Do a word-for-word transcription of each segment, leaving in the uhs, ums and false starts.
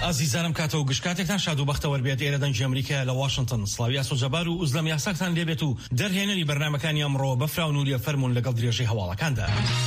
ئازیزانم کاتەوە گشتکاتێکتان شاد و بەختەوە بێت ئێرە دەنگی ئەمریکا لە واشنگتن. سڵاوی ئاسۆجەبار و ئوزلەم یاساکتان لێبێت و دەرهێنەری بەرنامەکانی ئەمڕۆ بەفراون و لێفەرمونون لەگەڵ درێژەی هەواڵەکاندا.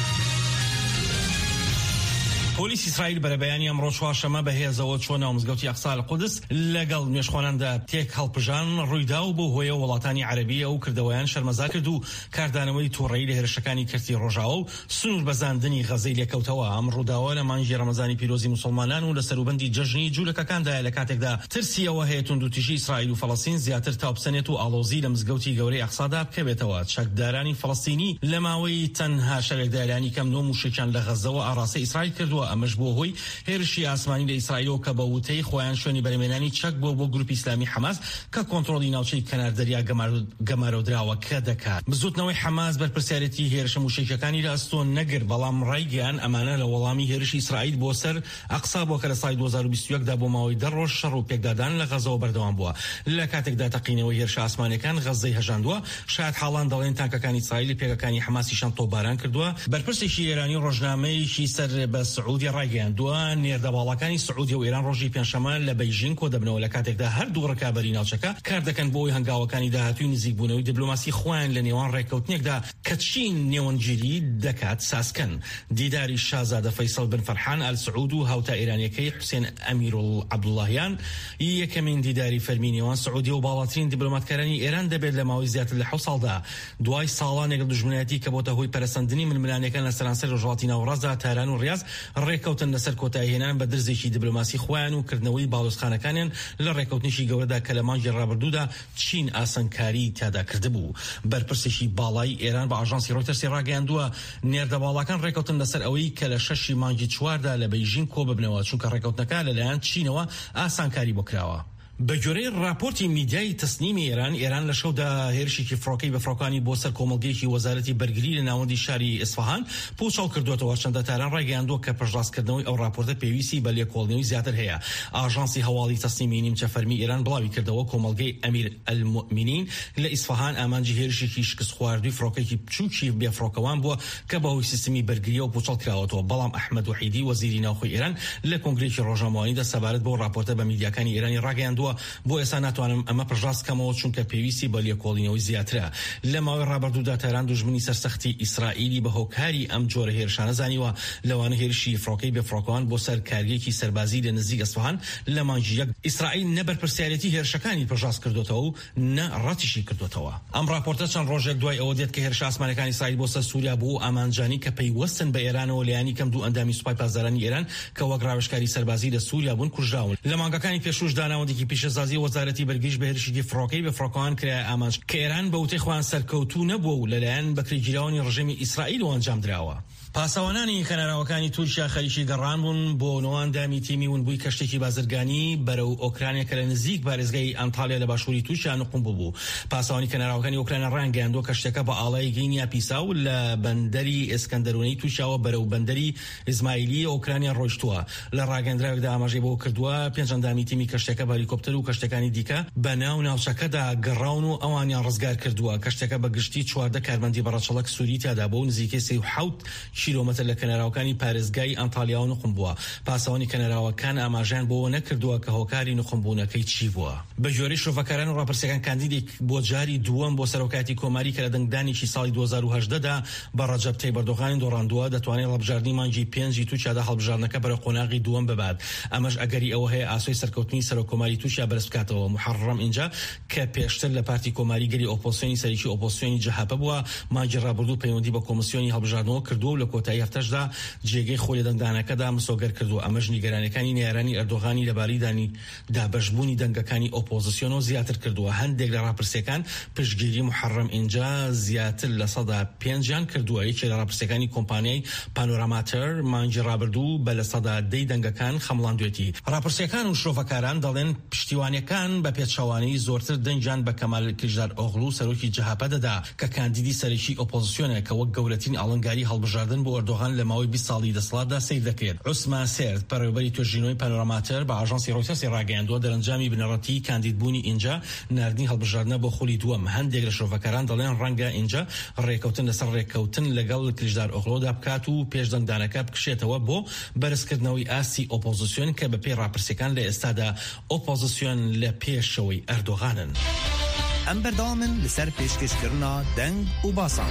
پۆلیس ئیسرائیل بەرەبەیانی ئەمڕۆ چوارشەمە بەهێزەوە چۆن ناو مزگەوتی ئەقسا لە قودس لەگەڵ نوێژخواناندا تێک هەڵپژان ڕوویدا و بۆ هۆیە وڵاتانی عەرەبی ئەو کردەوەیان شەرمەزار کرد و کاردانەوەی تووڕەیی لە هێرشەکانی کردی ڕۆژاوە و سنوور بەزاندنی غەزەی لێکەوتەوە. ئەم ڕووداوە لە مانگی ڕەمەزانی پیرۆزی موسڵمانان و لە سەروبەندی جەژنی جوولەکەکاندا لە کاتێکدا ترسیەوە هەیە توندوتیژی ئیسرائیل و فەڵەستین زیاتر تاوبسەنێت و ئاڵۆزی لە مزگەوتی گەورەی ئەقسادا بکەوێتەوە. چەکدارانی فەڵەستینی لە ماوەی تەنها شەوێکدا ئەلانی کەم نۆ موشکیان لە غەزەوە ئاڕاستەی ئیسرائیل کردووە. ئەمەش بۆ هۆی هێرشی ئاسمانی لە ئیسرائیل کە بە وتەی خۆیان شوێنی بەرهەمهێنانی چەک بۆ بۆ گروپی ئیسلامی حەماس کە کۆنتڕۆڵی ناوچەی کەناردەریا گەمارۆدراوەکە دەکات. بزوتنەوەی حەماس بەرپرسیارەتی هێرشە موشکیەکانی لە ئەستۆن نەگر، بەڵام ڕایگەیان ئەمانە لە وەڵامی هێرشی ئیسرائیل بۆ سەر ئەقسا بۆ کە لە ساڵی دوو هەزار و بیست و یەکدا بۆ ماوەی دە ڕۆژ شەڕ و پێکدادان لە غەزەوە بەردەوام بووە. لە کاتێکدا تەقینەوەی هێرشە ئاسمانیەکان غەزەی هەژاندووە، شاید حاڵان دەڵێن تانکەکانی ئیسرائیل پێکەکانی حەماسیشان تۆپباران کردووە. بەرپرسێکی ئێرانی ڕۆژنامەیەکی سەر بە سعودی ڕایگەیاندووە نێردەباڵەکانی سعودی و ئێران ڕۆژی پێنجشەمە لە بەیژین کۆ دەبنەوە لە کاتێکدا هەردوو ڕکابەری ناوچەکە کار دەکەن بۆی هەنگاوەکانی داهاتووی نزیکبوونەوەی دیپلۆماسی خۆیان لە نێوان ڕێکەوتنێکدا کە چین نێوەنگیری دەکات ساسکەن. دیداری شازادە فەیسەڵ بن فەرحان ئال سعود و هاوتا ئێرانیەکەی حوسێن ئەمیرعەبدوڵڵاهیان یەکەمین دیداری فەرمی نێوان سعودی و باڵاترین دیپلۆماتکارانی ئێران دەبێت لە ماوەی زیاتر لە حەوت ساڵدا دوای ساڵانێک دژمنایەتی کە بۆتە هۆی پەرەسەندنی ململانەکان لە سەرانسەر ڕۆژهەڵاتی ناوەڕاستدا تاران و ڕیاض ڕێکەوتن لەسەر کۆتاییهێنان بە درزێکی دیپلۆماسی خۆیان و کردنەوەی باڵۆزخانەکانیان لە ڕێکەوتنیشی گەورەدا کە لە مانگی ڕابردوودا چین ئاسانکاری تیادا کردبوو. بەرپرسێکی باڵای ئێران بە ئاژانسی ڕۆیتەرسی ڕاگەیاندووە نێردەباڵەکان ڕێکەوتن لەسەر ئەوەی کە لە شەشی مانگی چواردا لە بەیژین کۆ ببنەوە، چونکە ڕێکەوتنەکە لەلایەن چینەوە ئاسانکاری بۆ کراوە. بەگوێرەی راپۆرتی میدیای تەسنیمی ئێران، ئێران لە شەودا هێرشێکی فڕۆکەی بە فڕۆکانی بۆ سەر کۆمەڵگەیەکی وەزارەتی بەرگری لە ناوەندی شاری ئیسفەهان پوچەڵ کردوێتەوە. چەندە تاران ڕایگەیاندووە کە پشتڕاستکردنەوەی ئەو راپۆرتە پێویستی بە لێکۆڵینەوەی زیاتر هەیە. ئاژانسی هەواڵی تەسنیمی نیمچە فەرمی ئێران بڵاوی کردەوە کۆمەڵگەی ئەمیر ئەلمؤمینین لە ئیسفەهان ئامانجی هێرشێکی شکست خواردووی فڕۆکەیەکی بچووکی بێفڕۆکەوان بووە کە بەهۆی سیستمی بەرگریەوە پوچەڵ کراوەتەوە. بەڵام ئەحمەد وحیدی وەزیری ناوخۆی ئێران لە کۆنگرێکی ڕۆژنامەوانیدا سەبارەت بۆ راپۆرتە بە میدیاکانی ئێرانی ڕاگەیاندووە بۆ ئێستا ناتوانم ئەمە پڕژاست کەمەوە چونکە پێویستی بە لێکۆڵینەوەی زیاترە. لە ماوەی ڕابردوودا تاران دوژمنی سەرسەختی ئیسرائیلی بە هۆکاری ئەم جۆرە هێرشانە زانیوە، لەوانە هێرشی فڕۆکەی بێفڕۆکەوان بۆ سەر کارگەیەکی سەربازی لە نزیک ئەسفەهان لە مانگی یەک ئیسرائیل نە بەرپرسیارەتی هێرشەکانی پڕژاست کردوتەوە و نە ڕەتیشی کردوتەوە. ئەم راپۆرتە چەند ڕۆژێک دوای ئەوە دێت کە هێرشە ئاسمانەکانی ئیسرائیل بۆ سەر سووریا بوو ئامانجانی کە پەیوەستن بە ئێرانەوە لەیانی کەم دوو ئەندامی سوپای پاسدارانی ئێران کە وەک ڕاوێژکاری سەربازی لە سووریا بوون کوژراون. لە مانگەکانی پێشوش داناوەندێکی پیشەسازی وەزارەتی بەرگریش بە هێرشێکی فڕۆکەی بێفڕۆکەوان کرا ئامانج کە ئێران بە وتەی خۆیان سەرکەوتوو نەبووە و لەلایەن بەکرێگیراوانی ڕژێمی ئیسرائیل و ئەنجام درراوە. پاسەوانانی کەناراوەکانی تورکیا خەریکی گەڕان بوون بۆ نەوەندامی تیمی ونبووی کەشتێکی بازرگانی بەرەو ئۆکرانیا کە لە نزیک بارێزگای ئەنتالیا لە باشووری تورکیا نقم بوو. پاسەوانی کەناراوەکانی ئۆکرانیا ڕانگەیاندووە کەشتەکە بە ئاڵای گینیا پیساو لە بەندەری ئێسکەندەرونەی تورکیاوە بەرەو بەندەری ئیزمایلی ئۆکرانیا ڕۆیشتووە. لە ڕاگەندراوێکدا ئاماژەی بۆ کردووە پێنج ئەندامی تیمی کەشتەکە بە هەلیکۆپتەر و کەشتەکانی دیکە بە ناو ناوچەکەدا گەڕاون و ئەوانیان ڕزگار کردووە. کەشتەکە بە گشتی چواردە کارمەندی بەڕەچەڵک سووری تیادا بوو، نزیکەی سێ و حەوت کیلۆمەتر لە کەناراوەکانی پارێزگای ئەنتالیا و نقم بووە. پاسەوانی کەناراوەکان ئاماژیان بۆ نەکردووە کە هۆکاری نقمبوونەکەی چی بووە. بە جۆرەی شۆڤەکاران و ڕاپرسیەکان کاندیدێک بۆ جاری دووەم بۆ سەرۆکاتی کۆماری کە لە دەنگدانێکی ساڵی دوو هەزار و هەژدەدا بە ڕەجەب تەیب ئەردۆغان دۆڕاندووە دەتوانێت هەڵبژاردنی مانگی پێنجی تووشیادا هەڵبژاردنەکە بەرەو قۆناغی دووەم ببات. ئەمەش ئەگەری ئەوە هەیە ئاسۆی سەرکەوتنی سەرۆکۆماری تووشیا بەرز بکاتەوە. محەڕەم اینجا کە پێشتر لە پارتی کۆماری گەری ئۆپۆزیسیۆنی سەرەکی ئۆپۆزیسیۆنی جەهاپە بووە، مانگی ڕابردوو پەیوەندی بە کۆمیسیۆنی هەڵبژاردنەوە کردووە و لە کۆتایی هەفتەشدا جێگەی خۆی دەنگدانەکەدا مسۆگەر کردو. ئەمەش نیگەرانەکانی نێرانی ئەردۆغانی لەبارەی دانی دابەشبوونی دەنگەکانی ئۆپۆزیسیۆنەوە زیاتر کردووە. هەندێک لە ڕاپرسیەکان پشتگیری محەڕەم اینجا زیاتر لە سەدا پێنجیان کردووە. یەکێک لە ڕاپرسیەکانی کۆمپانیای پانۆراماتەر مانگی ڕابردوو بە لە سەدا دەی دەنگەکان خەمڵاندوێتی. ڕاپرسیەکان و شرۆڤەکاران دەڵێن پشتیوانیەکان بە پێچەوانەی زۆرتر دەنجیان بە کەمال کلژدار ئۆغڵو سەرۆکی جەهاپە دەدا کە کاندیدی سەرەکی ئۆپۆزیسیۆنە کە وەک گەورەترین ئاڵنگاری هەڵبژاردن ڕاگەاندن بۆ ئەردۆغان لە ماوەی بیست ساڵی دەسەڵاتدا سیر دەکرێت. عوسمان سێرد پەروەبەری توێژینەوەی پانۆراماتەر بە ئاژانسی ڕۆیتەرسی ڕاگەیاندووە دەرەنجامی بنەڕەتی کاندیدبوونی ئینجا ناردنی هەڵبژاردنە بۆ خولی دووەم. هەندێک لە شۆڤەکاران دەڵێن ڕەنگە ئینجا ڕێکەوتن لەسەر ڕێکەوتن لەگەڵ کلیژدار ئۆغڵۆدا بکات و پێشدەنگدانەکە بکشێتەوە بۆ بەرزکردنەوەی ئاستی ئۆپۆزیسیۆن کە بە پێی ڕاپرسیەکان لە ئێستادا ئۆپۆزیسیۆن لە پێشەوەی ئەردۆغانن. ئەم بەردەوامن لەسەر پێشکەشکردنا دەنگ و باسان.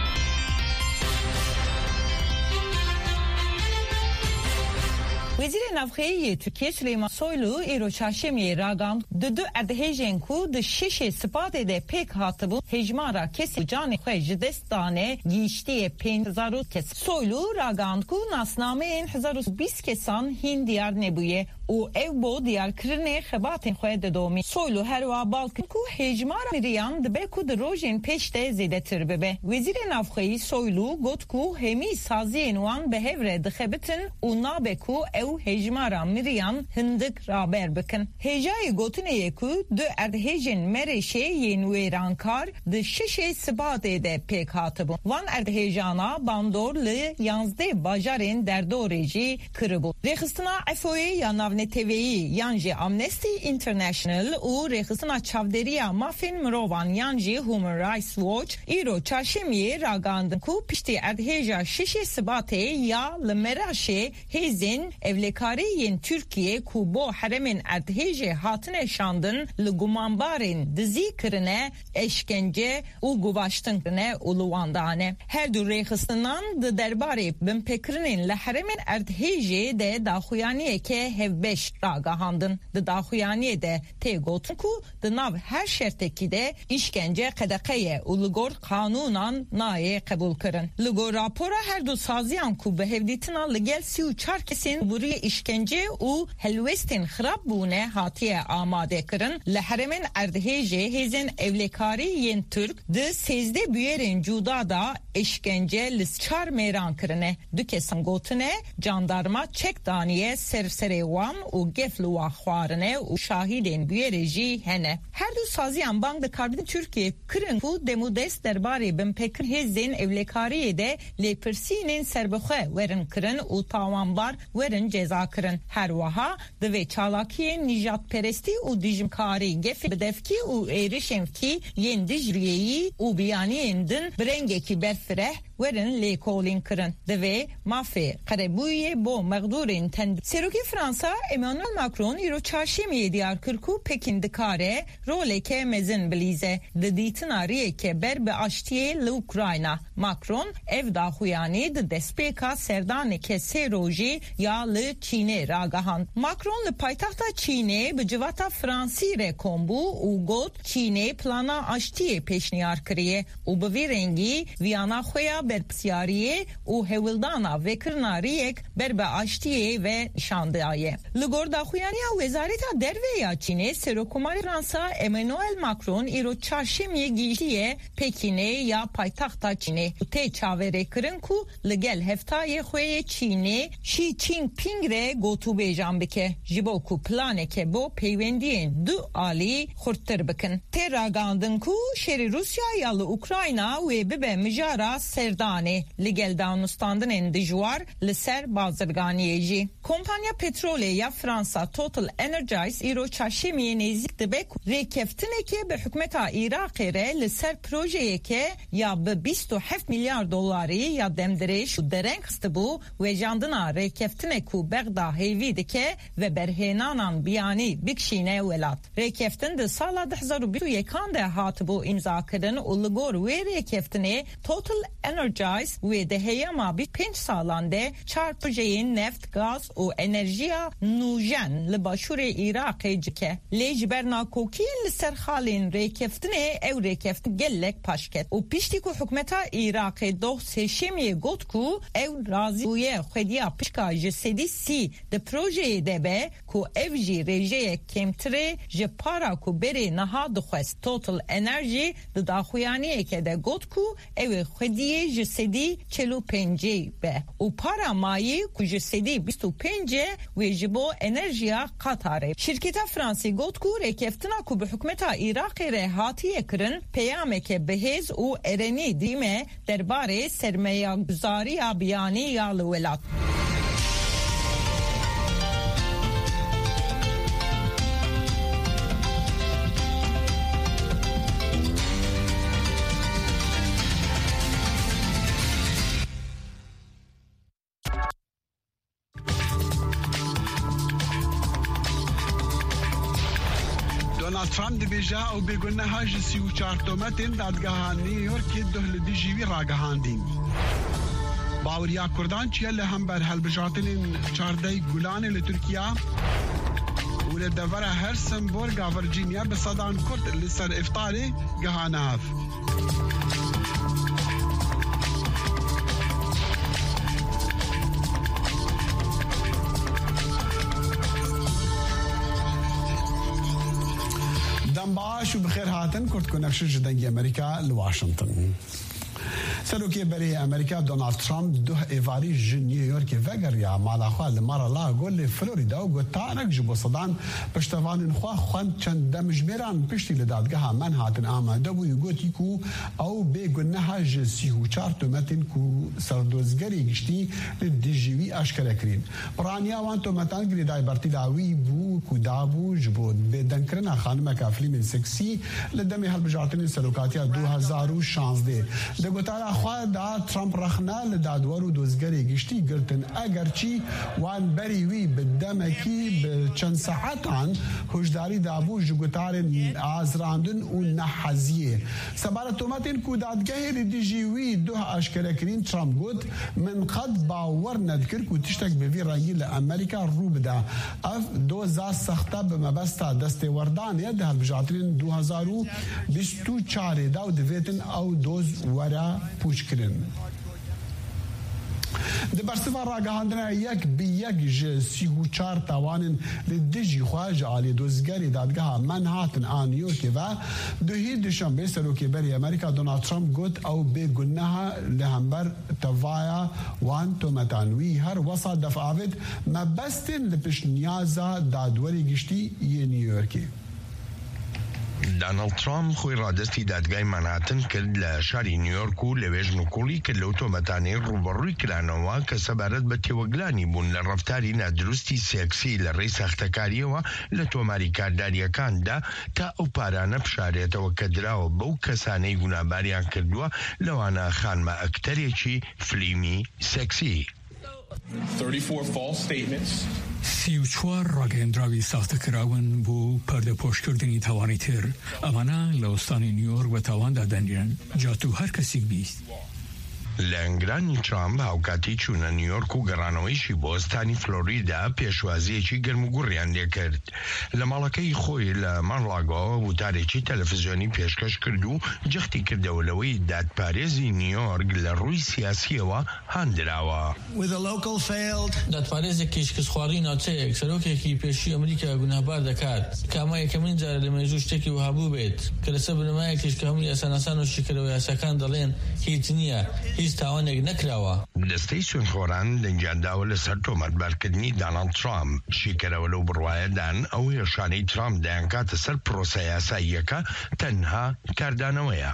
وزیر نافخەیی Türkiye Süleyman Soylu îro çarşemiyê ragand di du erdhêjên ku di şişê Sipatê de pêk hatibûn hejmara kesî canê xwe ji dest dane gîştiyê pênc hezar û kes. Soylu ragand ku nasnameyên hezar û bîst kesan hîn diyar nebûye û ev bo diyarkirinê xebatên xwe didomî. Soylu herwa balkir ku hejmara miriyan dibe ku di rojên pêş de zêdetir bibe. Wezîrê navxeyî Soylu got ku hemî saziyên wan bi hev re dixebitin û nabe ku ew hejmara miriyan hindik raber bikin. Hejayê gotineyê ku du erdhêjên Mereşê yên wêrankar di şişê Sipatê de pêk hatibûn. Van erdhêjana bandor li yanzdeh bajarên derdorê jî kiribû. Rêxistina F O A ya navneteviyî yan jî Amnesty International û rêxistina çavderiya mafên mirovan yan jî Human Rights Watch îro çarşemiyê ragandin ku piştî erdhêja şişê Sipatê ya li Mereşê hêzên evlekariyên Türkiye ku bo heremên erdhêjê hatine şandin li gumanbarên dizî kirine, eşkence û guvaştin kirine û li wan dane. Her du rêxistinan di derbarê binpêkirinên li heremên erdhêjê de daxuyaniyeke hevbeş ragahandin. Di daxuyaniyê de tê gotin ku di nav her şertekî de işkence qedeqeye û li gor qanunan nayê qebûl kirin. Li gor rapora her du saziyan ku bi hevdîtina li gel sî û çar kesên buriye işkence û helwestên xirab bûne hatiye amade kirin. Li heremên erdhêjê hêzên evlekariyên Türk di sêzdeh bûyerên cuda da eşkence li çar mêran kirine. Du kesin gotine jandarma çek daniye serserê wan û gef li wa xwarine û şahîdên bûyerê jî hene. Her du saziyan bang dikarbin Türkiye kirin ku demûdest derbarê binpêkir hêzên evlekariyê de lêpirsînên serbixwe werin kirin û tawanbar werin ceza kirin. Her wiha di vê çalakiyên nijadperestî û dijimkarî gefê bidevkî û êrişên fkî yên Dicleyê û biyaniyên din bi rengekî berfireh werin lêkolîn kirin. Di vê mafê qerebûyê bo mexdûrên tend. Serokê Fransa Emmanuel Macron îro çarşemiyê diyar kir ku Pekin dikare roleke mezin bilîze. Di dîtina rêyeke ber bi aştiyê li Ukrayna. Macron ev daxuyanî di destpêka serdaneke sê rojî ya li Çînê ragihand. Macron li paytaxta Çînê bi civata Fransî re kombû û got Çînê plana aştiyê pêşniyar kiriye û bi vê rengî viyana xwe ya berpisyariyê û hewildana vekirina rêyek ber bi aştiyê ve nişandaye. Li gor daxuyaniya Wezareta Derve ya Çînê Serokkomarê Fransa Emmanuel Macron îro çarşemiyê gîştiye Pekinê ya paytaxta Çînê. Tê çaverê kirin ku li gel heftayê xwe yê Çînê Xi Jinping re gotûbêjan bike ji bo ku planeke bo peywendiyên du alî xurttir bikin. Tê ragandin ku şerî Rusya ya li Ukrayna wê bibe mijara serdanê li gel danûstandinên dijwar li ser bazirganiyê jî. Kompanya petrolê ya Fransa Total Energies îro çarşemiyê nêzik dibe ku rêkeftineke bi hikûmeta Iraqê re li ser projeyeke ya bi bîst û heft milyar dolarî ya demdirêj û dereng xistibû wêjandina rêkeftinê ku Bexda hêvî dike ve berhênanan biyanî bikişîne welat. Rêkeftin di sala iki bin û bîst û yekan de hatibû imzakirin û li gor wê rêkeftinê Total Energies wê di heyema bîst pênc salan de çar projeyên neft, gaz û enerjiya nûjen li başûrê Iraqê cike. Lê ji ber nakokiyên li ser xalên rêkeftinê ew rêkeftin gelek paş ket û piştî ku hikûmeta Iraqê doh sêşemiyê got ku ew razî bûye xwediya pişka ji sedî sî di projeyê de be ku ev jî rêjeyek kêmtirê ji para ku berê niha dixwest. Total Energy di daxuyaniyeke de got ku ew ê xwediyê جسدی چلو پنجی به و پارا مایی که جسدی بیست و پنجی و جبو انرژیا قطاره. شرکت فرانسی گوت کو رکفتنا که به حکمت عراق رهاتی کرن پیامه که بهز و ارنی دیمه درباره سرمایه گذاری بیانی یا الولات. ترامپ دبیجا او بگونه ها جسی و چارتومتین دادگاه نیویورک دهل دیجیوی راگهاندین. باوریا کردان چیه لهم بر هلبجاتین چاردهی گولانی لترکیا و لدوره هرسنبورگ ورجینیا بصدان کرد لسر افطاری گهانهاف. شو بخير هاتن كرت كونكشن جدنجي أمريكا لواشنطن. سروکی بری امریکا دونالد ترامپ دو ایواری جن نیویورک وگریا مالاخوا لمارا لا گل فلوریدا و گوتانک جبو صدان پشتوان خوا خوان چند دمجمیران پشتی لدادگاه منهاتن آماده بوی گوتی کو او بگنها جسی و چار تومتین کو سردوزگری گشتی لدیجیوی اشکره کرین. برانیا وان تومتان گریدای برتیلاوی بو کو دابو جبو بدنکرنا خانم کافلی من سکسی لدمی هلبجاتن سروکاتیا دو هزار و شانزده. دگوتارا خواهد دا ترامپ رخنا لدادوار و دوزگری گشتی گرتن اگرچی وان بریوی بدمکی به چند ساعتان هشداری دابو جگوتار آزراندن و نحزیه. سبارة تومتین کو دادگاه ردیجیوی دو اشکره کرین ترامپ گوت من قد باور ندکر کو تشتک بوی رنگی لامریکا رو بده اف دوزا سخته بمبستا دست وردان یده هلبجاترین دو هزار و بیست و چاره دا و دویتن او دوز ورا پوچ کرن. د برسوا راگهاندنا یک بی یک ج سی و چار توانن لدیجی خواج عالی دوزگری دادگاه منهاتن آن نیویورک و دوهی دوشنبه سروکی بری امریکا دونالد ترامپ گوت او به گناها لهمبر توایا وان تومتانوی هر وسط دفعات مبستن لپش نیازا دادوری گشتی یه نیویورکی. دانالد ترامپ خوی رادستی دادگاه منهاتن کرد لشاری نیویورک و لویج نکولی کرد لوتومتانی روبروی کرانوا که سبارت به تیوگلانی بون لرفتاری ندرستی سیکسی لری سختکاری و لتوماری کارداری کاندا تا او پارانه بشاریت و کدراو بو کسانی گناباریان کردوا لوانا خانما اکتری چی فلیمی سیکسی. thirty-four false statements. سی و چوار راگهندراوی ساخته کراون بو پرده پشت کردنی توانی تر امانا لوستانی نیویورک و توان دادنیرن جاتو هر کسی بیست. لنگرانی ترامپ هاوکاتی چونه نیویورک و گرانویشی بوستانی فلوریدا پیشوازی چی گرمگوریان لیکرد. لمالکی خوی لمارلاگو و تاریچی تلفزیونی پیشکش کردو جختی کردولوی داد پاریزی نیویورک لروی سیاسی و هندراوا. داد پاریزی کشکس خواری ناچه سروکی کی پیشی امریکا گناهبار دکات کاما یکمین جار لمجوش تکی و هبو بیت که سبب نمای کشک همی اسانسان و شکر و یاسکان دلین هیچ نیا توانگ نکراوا. دستی سنخوران لنجاندا ول سر تومت برکدنی دانالد ترامپ شکر ولو برواية دان او يشاني ترامپ دان کات سر پروسه سیاکا تنها کردانویا.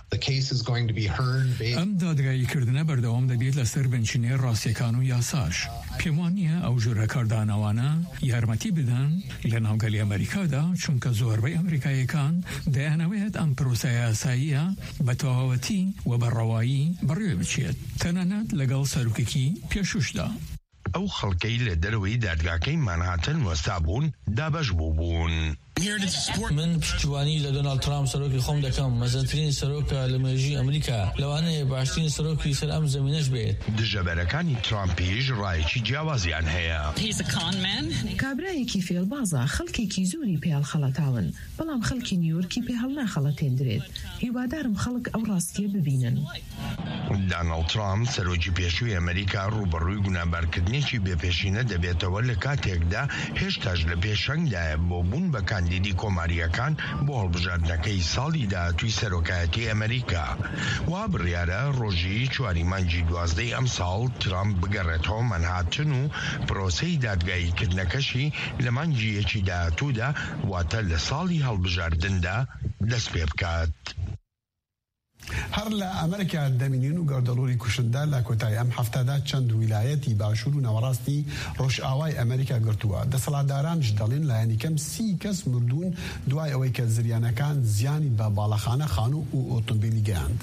ام دادگاهی کردنه بردوام دبیت لسر بنشینی راسیکانو یاساش. پیمانیه او جور کردانوانا یارمتی بدن لناوگلی امریکا دا چونکه زوربای امریکایی کان دانویت ام پروسه سیایا بتواوتی و برروایی بروی بچید. تنانات لگل سروککی پیشوش دا. او خلقی لدروی دادگاهی منهاتن وستابون دابش بوبون. من پشتوانی لدونالد ترامپ سروکی خوم دکم مزنترین سروک لمجی امریکا لوانه باشترین سروکی سر ام زمینش بید. دجبرکانی ترامپیج رایچی جوازیان هیا. کابرای کی فیل بازا خلقی کی زوری پیال خلطاون بلام خلقی نیویورکی پیال نخلطین درید هیوادارم خلق او راستی ببینن. دانالد ترامپ سروکی پیشوی امریکا روبروی گنابارکردنی چی به پیشینه دبیت ول کاتیک دا هشتاج لپیشنگ دا بوبون بکن کاندیدی کۆماریەکان بۆ هەڵبژاردنەکەی ساڵی داهاتووی سەرۆکایەتی ئەمریکا. وا بڕیارە ڕۆژی چواری مانگی دوازدەی ئەم ساڵ ترامپ بگەڕێتەوە مەنهاتن و پرۆسەی دادگاییکردنەکەشی لە مانگی یەکی داهاتوودا واتە لە ساڵی هەڵبژاردندا دەست پێ بکات. هەر لە ئەمریکا دەمینین و گەردەڵوری کوشندە لە کۆتایی ئەم هەفتەدا چەند ویلایەتی باشوور و ناوەڕاستی ڕۆژئاوای ئەمریکا گرتووە. دەسەڵاتدارانش دەڵێن لایەنی کەم سی کەس مردوون دوای ئەوەی کە زریانەکان زیانی بە باڵەخانە، خانوو و ئۆتۆمبیلی گەیاند.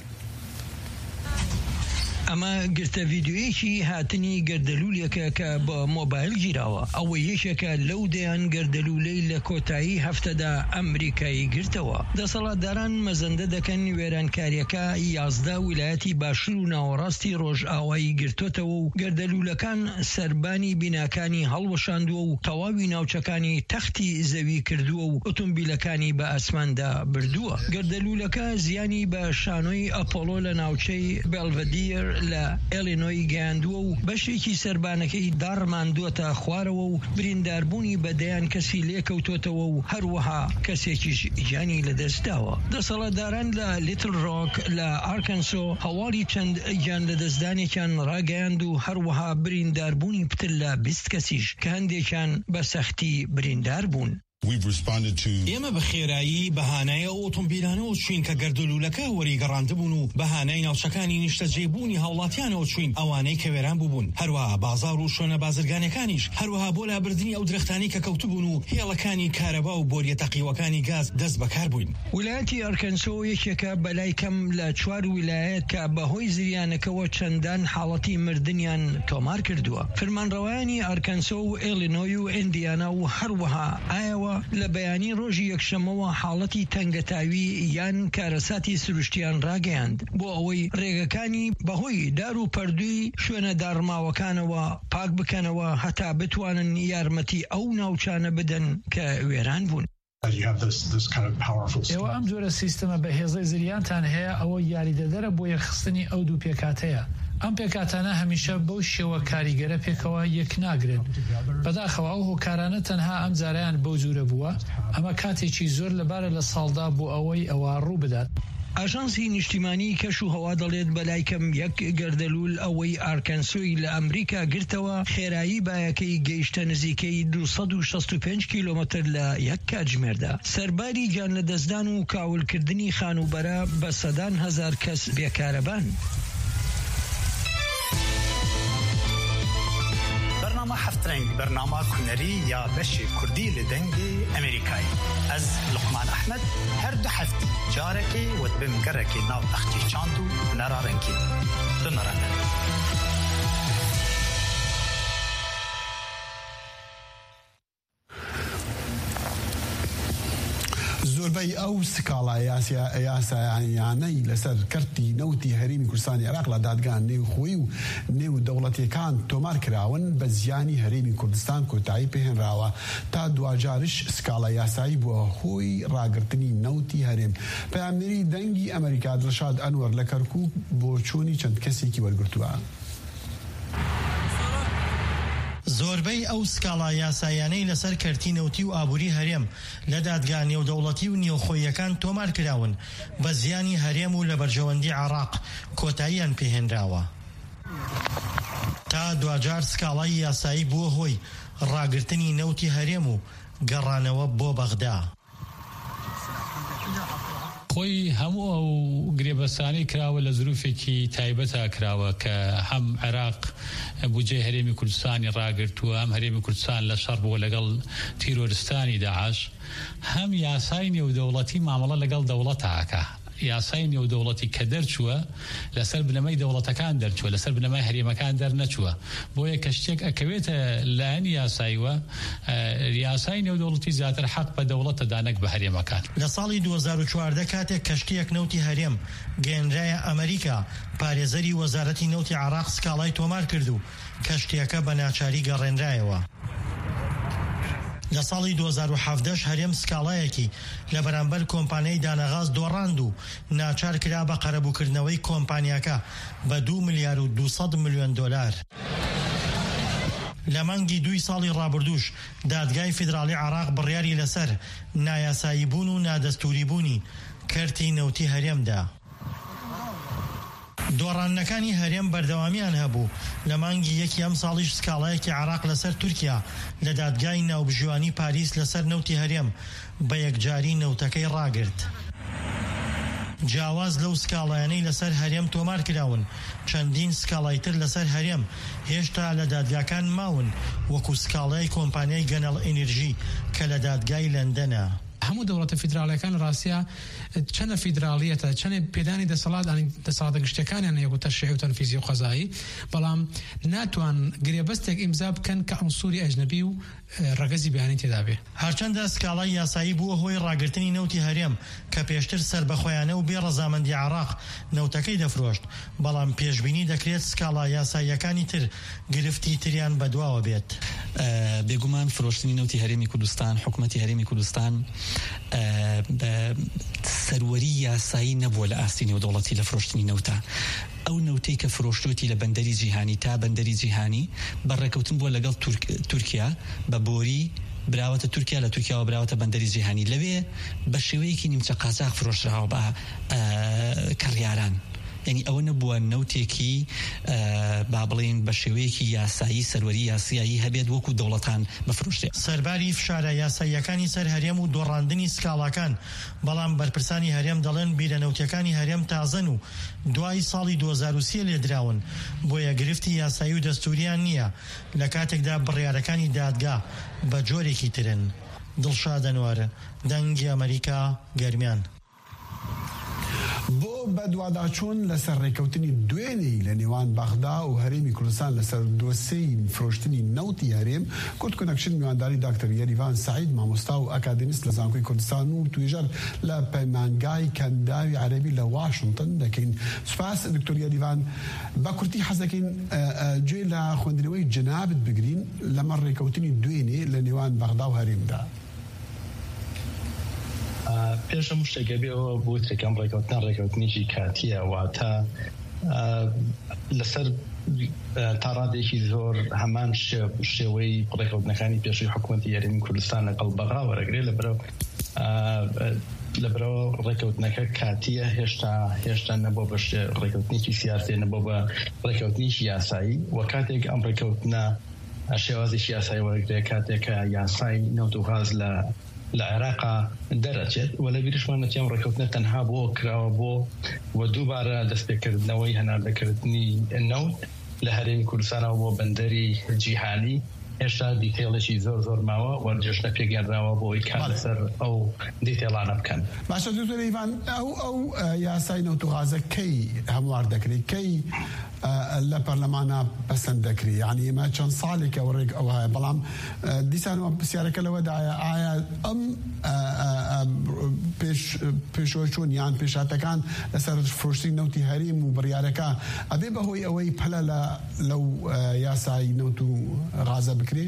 ئەمە گرتە ڤیدیۆیەکی هاتنی گەردەلوولێکە کە بە مۆبایل گیراوە. ئەوە یەکێکە لەو دەیان گەردەلوولەی لە کۆتایی هەفتەدا ئەمریکایی گرتەوە. دەسەڵاتداران مەزەندە دەکەن وێرانکاریەکە یازدە ویلایەتی باشوور و ناوەڕاستی ڕۆژئاوایی گرتوتەوە و گەردەلوولەکان سەربانی بیناکانی هەڵوەشاندووە و تەواوی ناوچەکانی تەختی زەوی کردووە و ئۆتۆمبیلەکانی بە ئاسماندا بردووە. گەردەلوولەکە زیانی بە شانۆی ئەپۆلۆ لە ناوچەی بێلڤەدیر لە ئێلینۆی گەیاندووە و بەشێکی سەربانەکەی داڕماندووەتە خوارەوە و برینداربوونی بەدەیان کەسی لێکەوتۆتەوە و هەروەها کەسێکیش گیانی لەدەستداوە. دەسەڵاتداران لە لیتل ڕۆک لە ئارکەنسۆ هەواڵی چەند گیان لەدەستدانێکیان ڕاگەیاند و هەروەها برینداربوونی پتر لە بیست کەسیش کە هەندێکیان بە سەختی بریندار بوون. ئێمە بە خێرایی بەهانایە ئۆتۆمبیلانەوە چوین کە گەردەلوولەکە وەریگەڕاندبوون و بەهانای ناوچەکانی نیشتەجێبوونی هاوڵاتیانەوە چوین ئەوانەی کە وێران بووبوون. هەروەها بازاڕ و شوێنە بازرگانەکانیش هەروەها بۆ لابردنی ئەو درەختانی کە کەوتبوون و هێڵەکانی کارەبا و بۆریە تەقیوەکانی گاز دەست بەکار بووین. ویلایەتی ئارکەنسۆ یەکێکە بەلای کەم لە چوار ویلایەت کە بەهۆی زریانەکەوە چەندان حاڵەتی مردنیان تۆمار کردووە. فرمانڕەوایانی ئارکەنسۆ و ئێلینۆی و ئیندیانا و هەروەها ئایەوە لە بەیانی ڕۆژی یەکشەمەوە حاڵەتی تەنگەتاوی یان کارەساتی سروشتیان ڕاگەیاند بۆ ئەوەی ڕێگەکانی بەهۆی دار و پەردووی شوێنە داڕماوەکانەوە پاک بکەنەوە هەتا بتوانن یارمەتی ئەو ناوچانە بدەن کە وێران بوون. ئێوە ئەم جۆرە سیستەمە بە هێزەی زریانتان هەیە، ئەوە یاریدەدەرە بۆ یەخستنی ئەو دوو پێکاتەیە. ئەم پێکاتانە هەمیشە بەو شێوە کاریگەرە پێکەوە یەک ناگرن. بەداخەوە ئەو هۆکارانە تەنها ئەم جاریان بەو جوورە بووە. ئەمە کاتێکی زۆر لەبارە لە ساڵدا بۆ ئەوەی ئەوە ڕوو بدات. ئاژانسی نیشتیمانی کەش و هەوا دەڵێت بەلای کەم یەک گەردەلوول ئەوەی ئارکەنسۆی لە ئەمریکا گرتەوە خێرایی بایەکەی گەیشتە نزیکەی دووسەد و شەست و پێنج کیلۆمەتر لە یەک کاتژمێردا. سەرباری گیان لەدەستدان و کاولکردنی خانوبەرە بە سەدان هەزار کەس بێکارەبان. برنامه هفت رنگ برنامه کنری یا بشی کردی لدنگی امریکایی از لقمان احمد هر دو هفته جارکی و بمگرکی ناو اختی چاندو نرارنکی بمرانه زۆربەی ئەو سکاڵا یاسایانەی لەسەر کەرتی نەوتی هەرێمی کوردستانی عێراق لە دادگان نێو خۆی و نێو دەوڵەتیەکان تۆمار کراون بە زیانی هەرێمی کوردستان کۆتایی پێهێنراوە تا دوجارش سکاڵا یاسایی بووە هۆی ڕاگرتنی نەوتی هەرێم. پەیامنەری دەنگی ئەمریکا دڵشاد ئەنوەر لە کەرکووک بۆ چۆنی چەند کەسێکی وەرگرتووە. زۆربەی ئەو سکاڵا یاسایانەی لەسەر کەرتی نەوتی و ئابووری هەرێم لە دادگا نێودەوڵەتی و نێوخۆیەکان تۆمار کراون بە زیانی هەرێم و لە بەرژەوەندی عێراق کۆتاییان پێهێنراوە. تا دوجار سکاڵای یاسایی بووە هۆی ڕاگرتنی نەوتی هەرێم و گەڕانەوە بۆ بەغدا. خۆی هەموو ئەو گرێبەسانەی کراوە لە زروفێکی تایبەتە کراوە کە هەم عێراق بودجێ هەرێمی کوردستانی ڕاگرتووە، ئەم هەرێمی کوردستان لە شەڕ بووە لەگەڵ تیرۆریستانی داعش، هەم یاسای نێودەوڵەتی مامەڵە لەگەڵ دەوڵەتە ئاکا. یاسای نێودەوڵەتی کە دەرچووە لەسەر بنەمای دەوڵەتەکان دەرچووە، لەسەر بنەمای هەرێمەکان دەرنەچووە. بۆیە کە شتێک ئەکەوێتە لایەنی یاساییوە، یاسای نێودەوڵەتی زیاتر حەق بە دەوڵەتە دانەک بە هەرێمەکان. لە ساڵی دوو هەزار و چواردە کاتێک کەشتیەک نەوتی هەرێم گەێنرایە ئەمریکا، پارێزەری وەزارەتی نەوتی عێراق سکاڵای تۆمار کرد و کەشتیەکە بە ناچاری گەڕێنرایەوە. لە ساڵی دوو هەزار و هەڤدەش هەرێم سکاڵایەکی لە بەرامبەر کۆمپانیای دانەغاز دۆڕاند و ناچار کرا بە لە مانگی دوی ساڵی ڕابردووش دادگای فیدراڵی عێراق بڕیاری لەسەر نایاساییبوون و نادەستوریبوونی کەرتی نەوتی هەرێمدا. دۆڕانەکانی هەرێم بەردەوامیان هەبوو لە مانگی یەکی ئەم ساڵیش سکاڵایەکی عێراق لەسەر تورکیا لە دادگای ناوبژوانی پاریس لەسەر نەوتی هەرێم بە یەکجاری نەوتەکەی ڕاگرت. جیاواز لەو سکاڵایانەی لەسەر هەرێم تۆمار کراون، چەندین سکاڵایتر لەسەر هەرێم هێشتا لە دادگاکان ماون، وەکو سکاڵای کۆمپانیای گەنەڵ ئێنێرژی کە لە دادگای لەندەنە. هەموو دەوڵەتە فیدراڵیەکان ڕاستیە چەنە فیدراڵیەتە، چەنە پێدانی دەسەڵات دەسەڵاتە گشتەکانیان هەیە و تەشریع و تەنفیزی و قەزایی، بەڵام ناتوان گرێبەستێک ئیمزا بکەن کە ئەنسوری ئەجنەبی و ڕەگەزی بیانی تێدا بێ. هەرچەندە سکاڵای یاسایی بووە هۆی ڕاگرتنی نەوتی هەرێم کە پێشتر سربەخۆیانە و بێ ڕەزامەندی عێراق نەوتەکەی دەفرۆشت، بەڵام پێشبینی دەکرێت سکاڵا یاساییەکانی تر گرفتی تریان بەدواوە بێت. بێگومان فرۆشتنی نەوتی هەرێمی کوردستان، حکوومەتی هەرێمی کوردستان بە سەروەری یاسایی نەبووە لە ئاستینی و دەوڵەتی لە فرۆشتنی نەوتە. ئەو نەوتەی کە فرۆشتوتی لە بەندەری جیهانی تا بەندەری جیهانی بەڕێکەوتن بووە لەگەڵ تورکیا، بە بۆری براوەتە تورکیا، لە تورکیاوە براوەتە بەندەری جیهانی، لەوێ بە شێوەیەکی نیمچە قاچاق فرۆشراوە بە کڕیاران. یعنی ئەوە نەبووە نەوتێکی با بڵێن بە شێوەیەکی یاسایی سەروەری یاسایی هەبێت وەکو دەوڵەتان بفرۆشتێ. سەرباری فشارە یاساییەکانی سەر هەرێم و دۆڕاندنی سکاڵاکان، بەڵام بەرپرسانی هەرێم دەڵێن بیرەنەوتیەکانی هەرێم تازەن و دوای ساڵی دوو هەزار و سێ لێدراون، بۆیە گرفتی یاسایی و دەستوریان نییە لە کاتێکدا بڕیارەکانی دادگا بە جۆرێکی ترن. دڵشاد ئەنوار، دەنگی ئەمریکا، گەرمیان. بۆ بەدواداچوون لەسەر ڕێکەوتنی دوێنەی لە نێوان بەغدا و هەرێمی کوردستان لەسەر دۆسەی فرۆشتنی نەوتی هەرێم کورد کۆنەکشن میوانداری داکتەر یاریڤان سعید مامۆستا و ئەکادمیست لە زانکۆی کوردستان و توێژەر لە پەیمانگای کەنداوی عەرەبی لە واشنگتن دەکەین. سوپاس دکتۆر یاریڤان، بە کورتی حەز دەکەین گوێ لە خوێندنەوەی جەنابت بگرین لەمە ڕێکەوتنی دوێنێ لە نێوان بەغدا و هەرێمدا. پێش هەموو شتێکە بێەوە بۆ تێکەم ڕێکەوتنە ڕێکەوتنیشی کاتیە، واتە لەسەر تا ڕادێکی زۆر هەمان شێوەی ڕێکەوتنەکانی پێشووی حکوومەتی هەرێمی کوردستان لەگەڵ بەغا وەرەگرێت لەبەرەوە لەبەرەوە ڕێکەوتنەکە کاتیە، هێشتا هێشتا نەبووە بە ڕێکەوتنیی سیاسی، نەبووە بە ڕێکەوتنیشی یاسایی، وە کاتێک ئەم ڕێکەوتنە شێوازێکی یاسایی وەرەگرێت، کاتێکە یاسای نەوت و غاز لە لە عێراقا دەرەچێت، وە لە بیرشمان نەچێم ڕێکەوتنە تەنها بۆ کراوە بۆ وە دووبارە دەستپێکردنەوەی هەناردەکردنی نەوت لە هەرێمی کوردستانەوە بۆ بەندەری جیهانی. هێشتا دیتێڵێکی زۆر زۆر ماوە وەرجێشتە پێگەێنراوە بۆی کار لەسەر ئەو دیتێڵانە بکەن. باشە دکتۆر یاریڤان، ئەو ئەو یاسای نەوت و غازە کەی هەموار دەکرێت، کەی لە پەرلەمانە پەسەند دەکری؟ یعنی ئێمە چەند ساڵێکە ڕێک ئەوە هەیە، بەڵام دیسانەوە پرسیارەکە لەوەدایە ئایا ئەم پێشۆچوون یان پێشاتەکان لەسەر فرۆشتنی نەوتی هەرێم و بڕیارەکە ئەبێ بەهۆی ئەوەی پەلە لەو یاسای نەوت و غازە بکرێ؟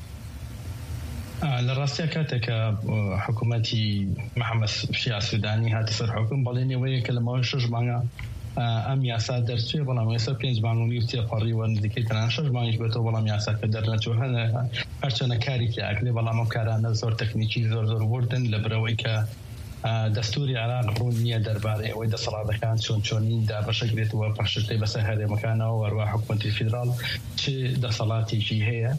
لە ڕاستیە کاتێکە حکوومەتی محەممەد شیع سوودانی هاتی سەر حکوم بەڵێنەوەیە کە لەماوەی شەش مانگە ئەم یاسا دەرچێ، بەڵام ێستا پێنج مانگ و نیم تێپەڕیوە نزیکەی تەنان شەش مانگیش بێتەوە، بەڵام یاساکە دەرنەچوو هەرچەنە کارێکی ئاکرێ، بەڵام ئەم کارانە زۆر تەکنیکی زۆر زۆر وردن لەبەرەوەی کە دەستوری عێراق ڕوون نییە دەربارەی ئەوەی دەسەڵاتەکان چۆن چۆنین دابەشەگرێتەوە پەخشتەی بەسەر هەرێمەکانەوە، وەروە حکوومەتی فیدراڵ چ دەسەڵاتێکی هەیە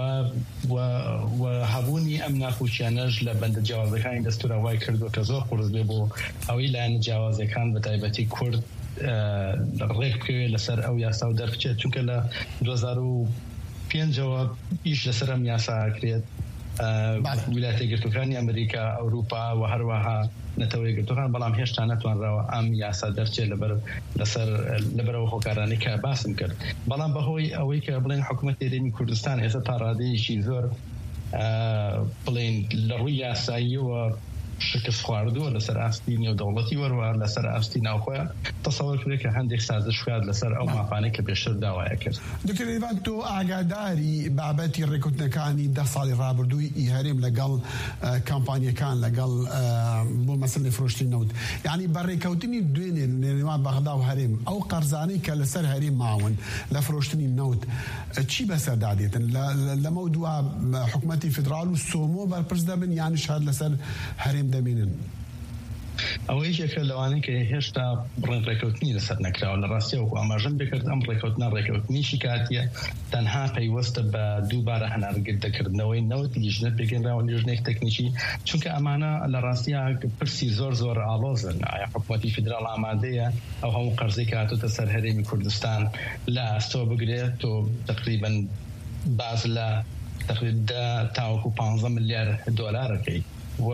و هەبوونی ئەم ناخوشیانەش لە بەندە جیاوازەکانی دەستورە وای کردو کە زۆر قورس بێ بۆ ئەوەی لایەنە جیاوازەکان بە تایبەتی کورد ڕێک بکەوێت لەسەر ئەو یاسا و دەربچێت، چونکە لە دوو هەزار و پێنجەوە ئیش لەسەر ئەم یاسا کرێت. ویلایەتە یەکگرتووەکانی ئەمریکا، ئەوروپا و هەروەها نەتەوە یەکگرتووەکان، بەڵام هێشتا نەتوانراوە ئەم یاسا دەرچێت لەبەر لەسەر لەبەرەوە هۆکارانەی کە باسم کرد. بەڵام بەهۆی ئەوەی کە بڵێن حکوومەتی هەرێمی کوردستان ئێستا تا ڕادەیەکی زۆر بڵێن لە ڕووی یاساییەوە شکست خواردووە لەسەر ئاستی نێودەوڵەتی وەروە لەسەر ئاستی ناوخۆیان تەسەوەر کرێت کە هەندێک سازش کرد لەسەر ئەو ماپانەی کە پێشتر داوایە کرد. دکتۆر ئیڤان تۆ ئاگاداری بابەتی ڕێکوتنەکانی دە ساڵی ڕابردووی هەرێم لەگەڵ کامپانیەکان لەگەڵ بۆ مەسەلەی فرۆشتی نەوت یعنی بەڕێکەوتنی دوێنێ نێوان بەغدا و هەرێم ئەو قەرزانەی کە لەسەر هەرێم ماون لە فرۆشتنی نەوت چی بەسەردادێتن لەمە دووە حکوومەتی فدرال و سۆمۆ بەرپرس دەبن یانی شاد لەسەر هەرێم دەمێنن؟ ئەوە یەکێکە لەوانەیە کە هێشتا ڕێکەوتنی لەسەر نەکراوە لە ڕاستیەوە ئاماژەم بکرد ئەم ڕێکەوتنە ڕێکەوتنیشی کاتیە تەنها پەیوەستە بە دووبارە هەنارگردەکردنەوەی نەوت لیژنە پێگەنراوە لیژنێک تەکنیکی چونکە ئەمانە لە ڕاستیە پرسی زۆر زۆر ئاڵۆزن ئایا حکوومەتی فدرال ئامادەیە ئەو هەموو قەرزەی کە هاتووتە سەر هەرێمی کوردستان لە ئەستۆ بگرێت و تقریباً باز لە تقریبا تاوەکو پانزە ملیار دۆلارەکەی و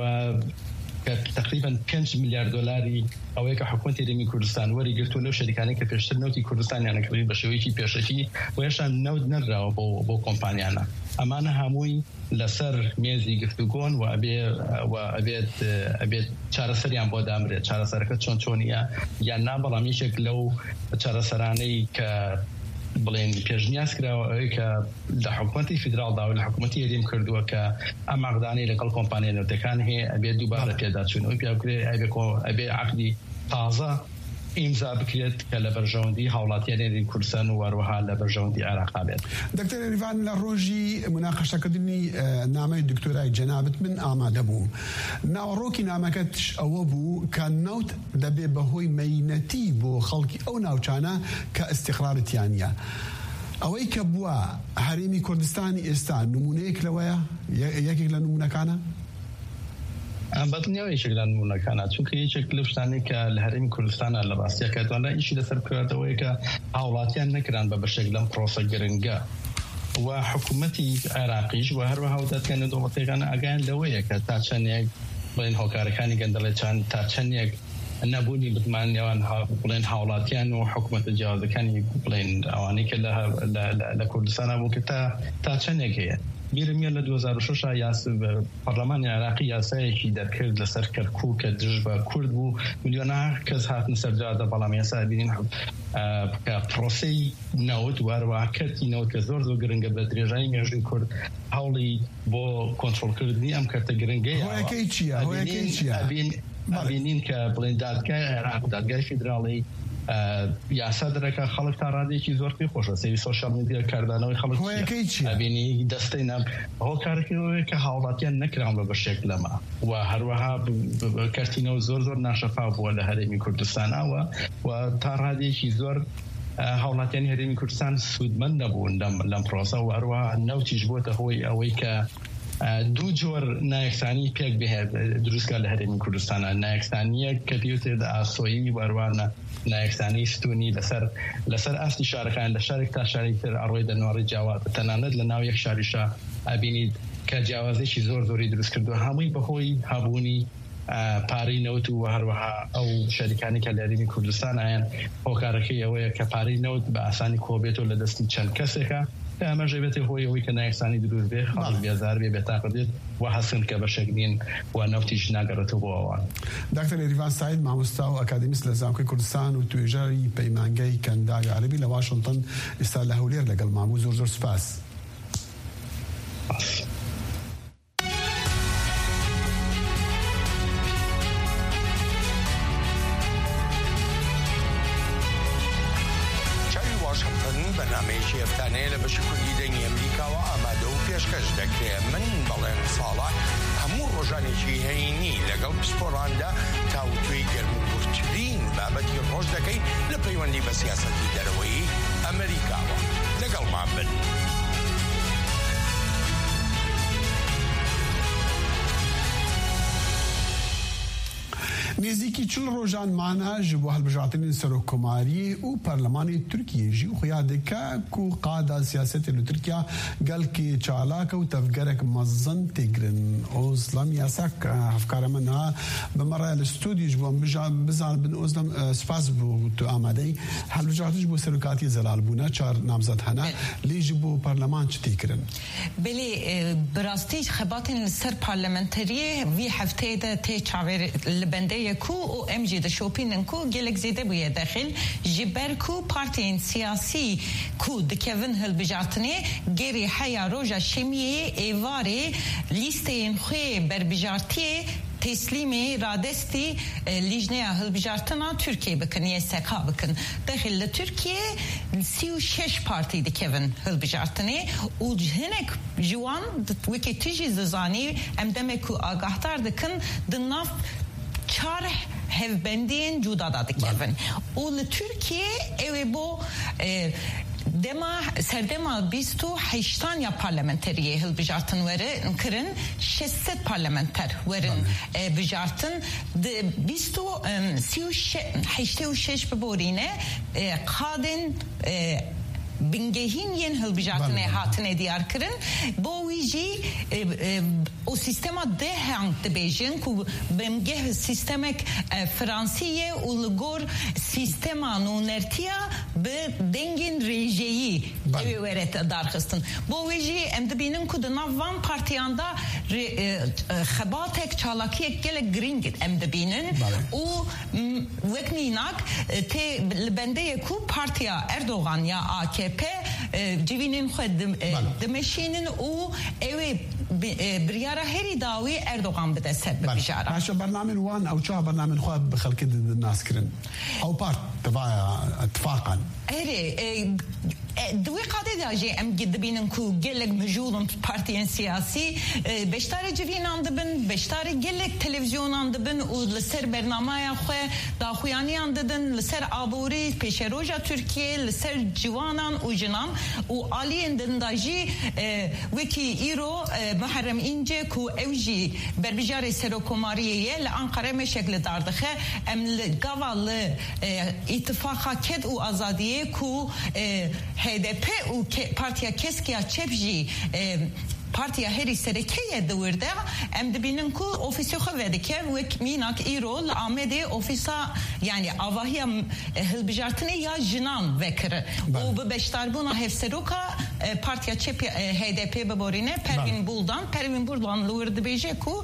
تقریبا پێنج ملیار دلاری ئەوەیە کە حکوومەتی هەرێمی کوردستان وەری گرتووە لەو شەریکانەی کە پێشتر نەوتی کوردستانیان نەکردی بە شێوەیەکی پێشەکی و هێشتا نەوت نەدراوە بۆ بۆ کۆمپانیانە ئەمانە هەمووی لەسەر مێزی گفتوگۆن و ئەبێ و ئەبێت ئەبێت چارەسەریان بۆ دامرێت چارەسەرەکە چۆن چۆنیە یان نا بەڵام یەکێک لەو چارەسەرانەی کە بڵێن پێشنیاز کراوە ئەوەی کە لە حکوومەتی فدرالدا و لە حکوومەتی هەرێم کردووە کە ئەم عەقدانەی لەگەڵ کۆمپانیا نەوتەکان هەیە ئەبێت دووبارە پێداچوونەوەی پیاکرێ ئەبێ عەقدی تازە ئیمزا بکرێت کە لە بەرژەوەندی هاوڵاتیان هەرێمی کوردستان و هەروەها لە بەرژەوەندی عێراقا بێت. دکتۆر ئیڤان لە ڕۆژی مناقەشەکردنی نامەی دکتۆرای جەنابەت من ئامادە بووم ناوەڕۆکی نامەکەتش ئەوە بوو کە نەوت دەبێ بەهۆی مەینەتی بۆ خەڵکی ئەو ناوچانە کە ئیستیقرارەتیانە ئەوەی کە بووە هەرێمی کوردستانی ئێستا نمونەیەک لەوەیە یەکێک لە نمونەکانە؟ بەدنیاوی یەکێکلان نمونەکانە چونکە یەکێک لەو شتانەی کە لە هەرێمی کوردستانە لە ڕاستیە کە توانرا ئیشی لەسەر بکرێتەوەی کە هاوڵاتیان نەکران بە بەشێک لەم پرۆسە گرنگە و حکوومەتی عێراقیش و هەروەها وتاتکانی دەوڵەتەکان ئاگایان لەوەیە کە تا چەندێک بڵێن هۆکارەکانی گەندەڵێچان تا چەندێک نەبوونی بتمانیان بڵێن هاوڵاتیان و حکوومەتە جیاوازەکانی بڵێن ئەوانەی کە لە کوردستانە بوو کە تا تا چەندێک هەیە بیرمیە لە دوو هەزار و شەش یاس پەرلەمانی عێراقی یاسایەکی دەرکرد لەسەر کەرکووک کە دژ بە کورد بوو میلیۆنە کەس هاتنە سەرجادە بەڵام یاسا بینین کە پرۆسەی نەوت واروە کەرتی نەوت کە زۆر زۆر گرنگە بە درێژایی مێژووی کورد هەوڵی بۆ کۆنتڕۆڵکردنی ئەم کەرتە گرنگەیە هۆیەکەی چییە هۆیەکەی چییە بینین کە بڵێن دادگای عێراق دادگای فیدراڵی یاسا دەرەکە خەڵک تا ڕادێکی زۆر پێ خۆشە سەوی سۆشیال میدیا کاردانەوەی خەڵک بینی دەستەی نام هۆکارەکەی کە هاوڵاتیان نەکران بە بەشێک لەمە و هەروەها کەرتینەوە زۆر زۆر ناشەفا بووە لە هەرێمی کوردستانەوە و تا ڕادێکی زۆر هاوڵاتیانی هەرێمی کوردستان سوودمەند نەبوون لەم پرۆسە و هەروەها نەوتیش بووەتە هۆی ئەوەی کە دوو جۆر نایەکسانی پێک بهێت دروستکە لە هەرێمی کوردستانە نایەکسانیە کە پێوتێت ئاسۆیی وەروانە نایەکسانی ستونی لەسەر لەسەر ئاستی شارەکان لە شارێک تا شارێک تر ئەڕۆی دەنواری جیاواز تەنانەت لە ناو یەک شاریشە ئابینیت کە جیاوازێکی زۆر زۆری دروست کردو هەمووی بەهۆی هەبوونی پارەی نەوت و هەروەها ئەو شەریکانی کە لە هەرێمی کوردستانیان هۆکارەکەی ئەوەیە کە پارەی نەوت بە ئاسانی کۆبێتەوە لە دەستی چەند کەسێکە ئەمەژێ بێتێ هۆی ئەوەی کە نایەکسانی دروست بێ خەڵک بێزار بێ بێتاقە بێت و حەسن کە بەشێک بین و نەوتیش ناگەڕێتەوە بۆ ئەوان. دکتۆر ئیڤان سعید مامۆستا و ئەکادمیست لە زانکۆی کوردستان و توێژەری پەیمانگەی کەندای عەرەبی لە واشنگتن ئێستا لە هەولێر لەگەڵ مامۆ زۆر زۆر سوپاس. بەنامەیەکی هەفتانەیە لە بەشی کوردی دەنگی ئەمریکاوە ئامادە و پێشکەش دەکرێت. من بەڵێن ساڵە هەموو ڕۆژانێکی هەینی لەگەڵ پسپۆڕاندا تاوتوێی گەرم و گورتترین بابەتی ڕۆژ دەکەین لە پەیوەندی بە سیاسەتی دەرەوەی ئەمریکاوە. لەگەڵمان بن. نزیکی چل روزان معنا جبو هالبجاتين سروكماري و برلماني تركيا جي وخيادك كو قادة سياسة تركيا قال كي تشالاك وتفكرك مزن تجرن أوزلام ياسك أفكار منها بمرة الاستوديو جبو بزال بن أوزلام سباس بو تو آمادي هالبجاتين جبو سروكاتي زلال بونا چار نامزد هنا لي جبو برلمان تيكرن بلي براستيج خباتين السر برلمانتري في هفته ده تي چاور لبنده کو و ام جی د شوپینن کو گلک زیده بویه داخل جبر کو پارتین سیاسی کو د کوین هل بجاتنه گری حیا روجا شمیه ایواره لیستین خو بر بجارتی تسلیمی رادستی لیجنه هلبجارتنا ترکیه بکن یه سکا بکن داخل ترکیه سی و شش پارتی دی کوین هلبجارتنه و هنک جوان وکی تیجی ززانی ام دمکو آگاهتر دکن دناف چار هفبندین جدا داده کردن. اول ترکیه اوه بو دما سردما بیست و هشتان یا پارلمانتریه هل بجارتن ورن کرن شصت پارلمانتر ورن بجارتن بیست و سی و هشت و شش ببورینه قادن بنگهین ین هل بجاتنه هاتنه دیار کرن با ویجی او سیستما ده هنگ دبیجن کو بمگه سیستمک فرانسیه و لگور سیستما نونرتیا به دنگین ریجیی اوی ورت دارخستن با ویجی ام دبینن کو دناوان پارتیاندا خباتک چالاکیک گل گرینگ ام دبینن و وکنیناک ته لبنده کو پارتیا اردوغان یا آکی په جوینین خود دمشینن او اوی بريارة هري داوي أردوغان بدأ سبب بجارة. عشان برنامج وان أو شو برنامج خواب بخلق الناس كرن أو بارت تبع اتفاقا. هري دوی قاعده داجی ام گد بینن کو گلک مجودن پارتیان سیاسی بشتار جوین اندبن بشتار گلک تلویزیون اندبن و لسر برنامه خو دا خویانی انددن لسر آبوری پیش روجا ترکیه لسر جوانان و جنان و عالی اندن داجی وکی ایرو محرم اینجا کو اوجی بربجار سروکماریه لانقره مشکل داردخه ام لگوال اتفاقا کد و آزادیه کو هدف و پارتیا کسکیا چپجی پارتیا هری سرکیه دورده ام دبینن کو اوفیسیو خوده که وک میناک ایرو لآمده اوفیسا یعنی آواهی هلبجارتنی یا جنان وکر و به بشتربونا هفسروکا پارتیا چپ هدف ببورینه پروین بولدان پروین بولدان لورده بیجه کو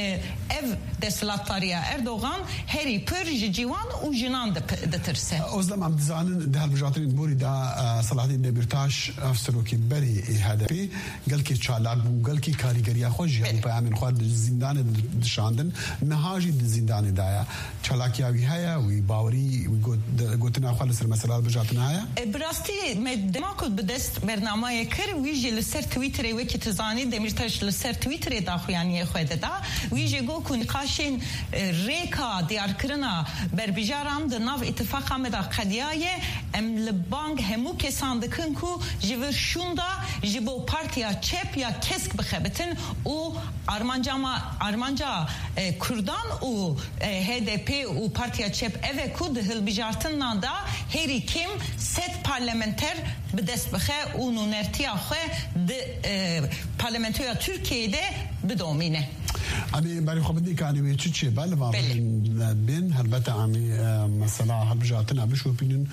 ev دستلاتاریا اردوغان هری پرج جوان و جنان دترسه اوزلم عم دزانن ده هلبجارتنی بوری دا صلاح الدین دبیرتاش افسروکی بری هدفی قال کی چالاک بو قال کی کاریگری خوش یا پیامن خود زندان دشاندن نهاجی زندان دایا چالاکیاوی هيا وی باوری وی گوتنا خالص المسائل بجاتنا هيا براستی دماکو بدست برنامه کر ویجی لسر توییتر وکی تزانی دمیرتاش لسر توییتر داخویانی خود دا ویجی گو کو نقاشین ریکا دیار کرنا بربجارام د ناو اتفاق مدا قدیای ام لبانگ همو کسان دکن کو جور شوندا جبو پارتیا چپ یا کسک بخبتن و آرمانجا ما آرمانجا کردان و هدف و پارتیا چپ اوه کود هلبجارتن ناندا هری کیم ست پارلمانتر بدست بخه و نونرتیا خو د پارلمانتویا ترکیه ده بدومینه أمي بري خبدني كاني بيتشي بالما بين هالبتا عمي مثلا هالبجاتنا بشو بينن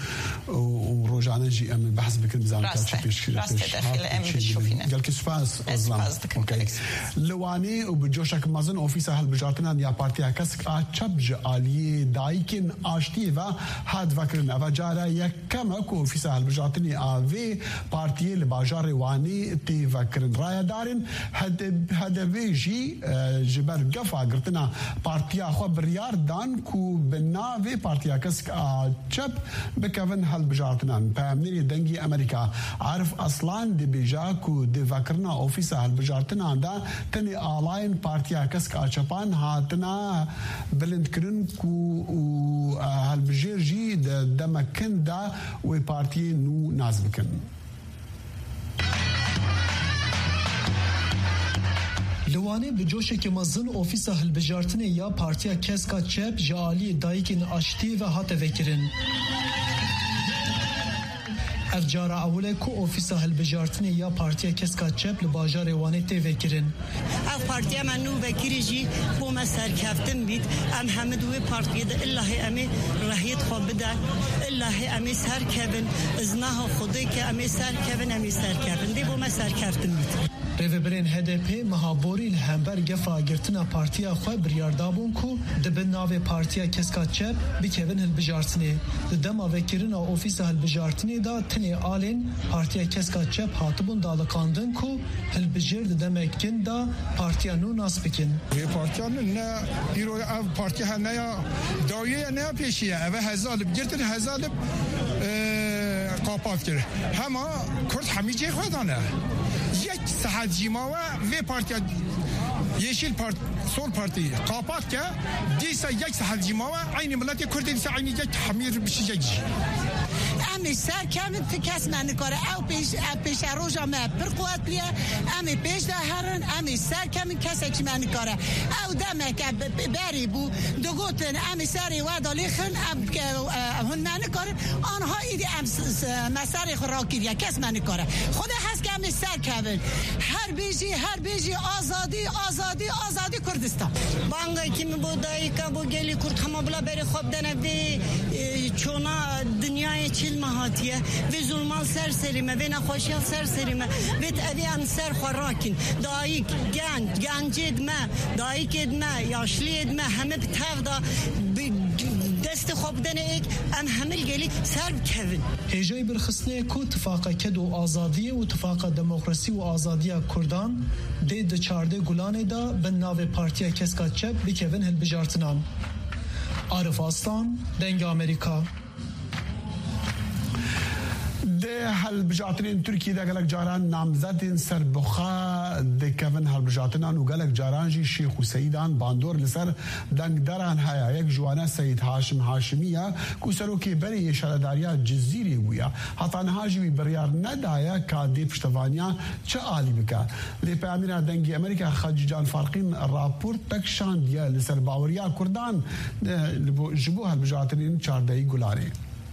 ورجعنا جي أمي بحث بكل ميزان راسته راسته داخل أمي بتشوفينه قال كسفاس أزلام أوكي لواني وبجوشك مازن أوفيسا هالبجاتنا يا بارتيا كسك أتشبج عليه دايكن أشتيفا هاد فكرنا فجارة يكما كو أوفيسا هالبجاتني آفي بارتيا لباجار واني تي فكرن رايا دارن هاد هاد بيجي جبر قفا قرتنا بارتيا خو بريار دان كو بناوي بارتيا كسك تشب بكفن هالبجارتنا بامني دنجي امريكا عارف اصلا دي بيجاكو دي فكرنا اوفيسا هالبجارتنا دا تني الاين بارتيا كسك اتشبان هاتنا بلند كرن كو هالبجير جي دمكن دا وي بارتي نو نازبكن لوانه به جوش که مزن اوفیس هلبجارتن یا پارتیا کسکا چپ جالی دایکین آشتی و هات وکرن افجارا اوله کو اوفیس هلبجارتن یا پارتیا کسکا چپ لباجار وانه تی وکرن اف پارتیا منو وکریجی بو مسر کفتم بید ام حمد و پارتیا ده الله امی راهیت خواب بده الله امی سر کبن ازنها خودی که امی سر کبن امی سر کبن دی بو مسر کفتم بید ریوبرین هدپی مهابوری لهمبر گفا گرتنا پارتیا خو بریاردابون کو دبن ناو پارتیا کسکا چپ بکوین هلبجارتنی دما وکرنا اوفیس هلبجارتنی دا تنی آلین پارتیا کسکا چپ هاتبون دالکاندن کو هلبجر دمکن دا پارتیا نو ناس بکن وی پارتیا نه ایرو اف پارتیا نه داویه نه پیشیه او هزال بگرتن هزال قاپات کرد هما کرد همیشه خودانه یک ساعت جیماوه و پارتیا yeşil part sol parti kapat ki diyse یک ساعت جیماوه aynı ملت کرد دیسه aynı یک حمیر بشیجی امی سر کمی فکس من کاره او پیش پیش روزا ما پر قوت بیا امی پیش ده هرن امی سر کمی کسی که من کاره او دم که بری بو دو گوتن امی سری و دالی خن ام هن من کاره آنها ایدی ام مساری خوراکی دیا کس من کاره خود هست که امی سر کبن هر بیجی هر بیجی آزادی آزادی آزادی کردستان بانگای کی می بودایی که بو گلی کرد هم بلا بری خوب دنه بی چونا دنیای چیل مهاتیه و ظلمان سر سریمه و نخوشیال سر سریمه و تأویان سر خوراکین دایک گنج گنج ادمه دایک ادمه یاشلی ادمه همه بتاو دا دست خوب دنه ایک ام همه گلی سر بکوین هجای برخصنه کو اتفاق کد و آزادی و اتفاق دموکراسی و آزادی کردان دید چارده گلانه دا به ناو پارتیا کسکا چپ بکوین هلبجارتنان عارف آستان دنگ امریکا ده هلبجاتنین ترکیه ده گلک جاران نامزدین سربخا ده کون هلبجاتنان و گلک جاران جی شیخ و سیدان باندور لسر دنگ دران هیا یک جوانه سید هاشم هاشمیه کو سروکی بری شرداریا جزیری ویا حتی نهاجوی بریار ندایا که دی پشتوانیا چه آلی بکا لی پیامیر دنگی امریکا خاجی جان فارقین راپورت تکشان دیا لسر باوریا کردان جبو هلبجاتنین چاردهی گلاری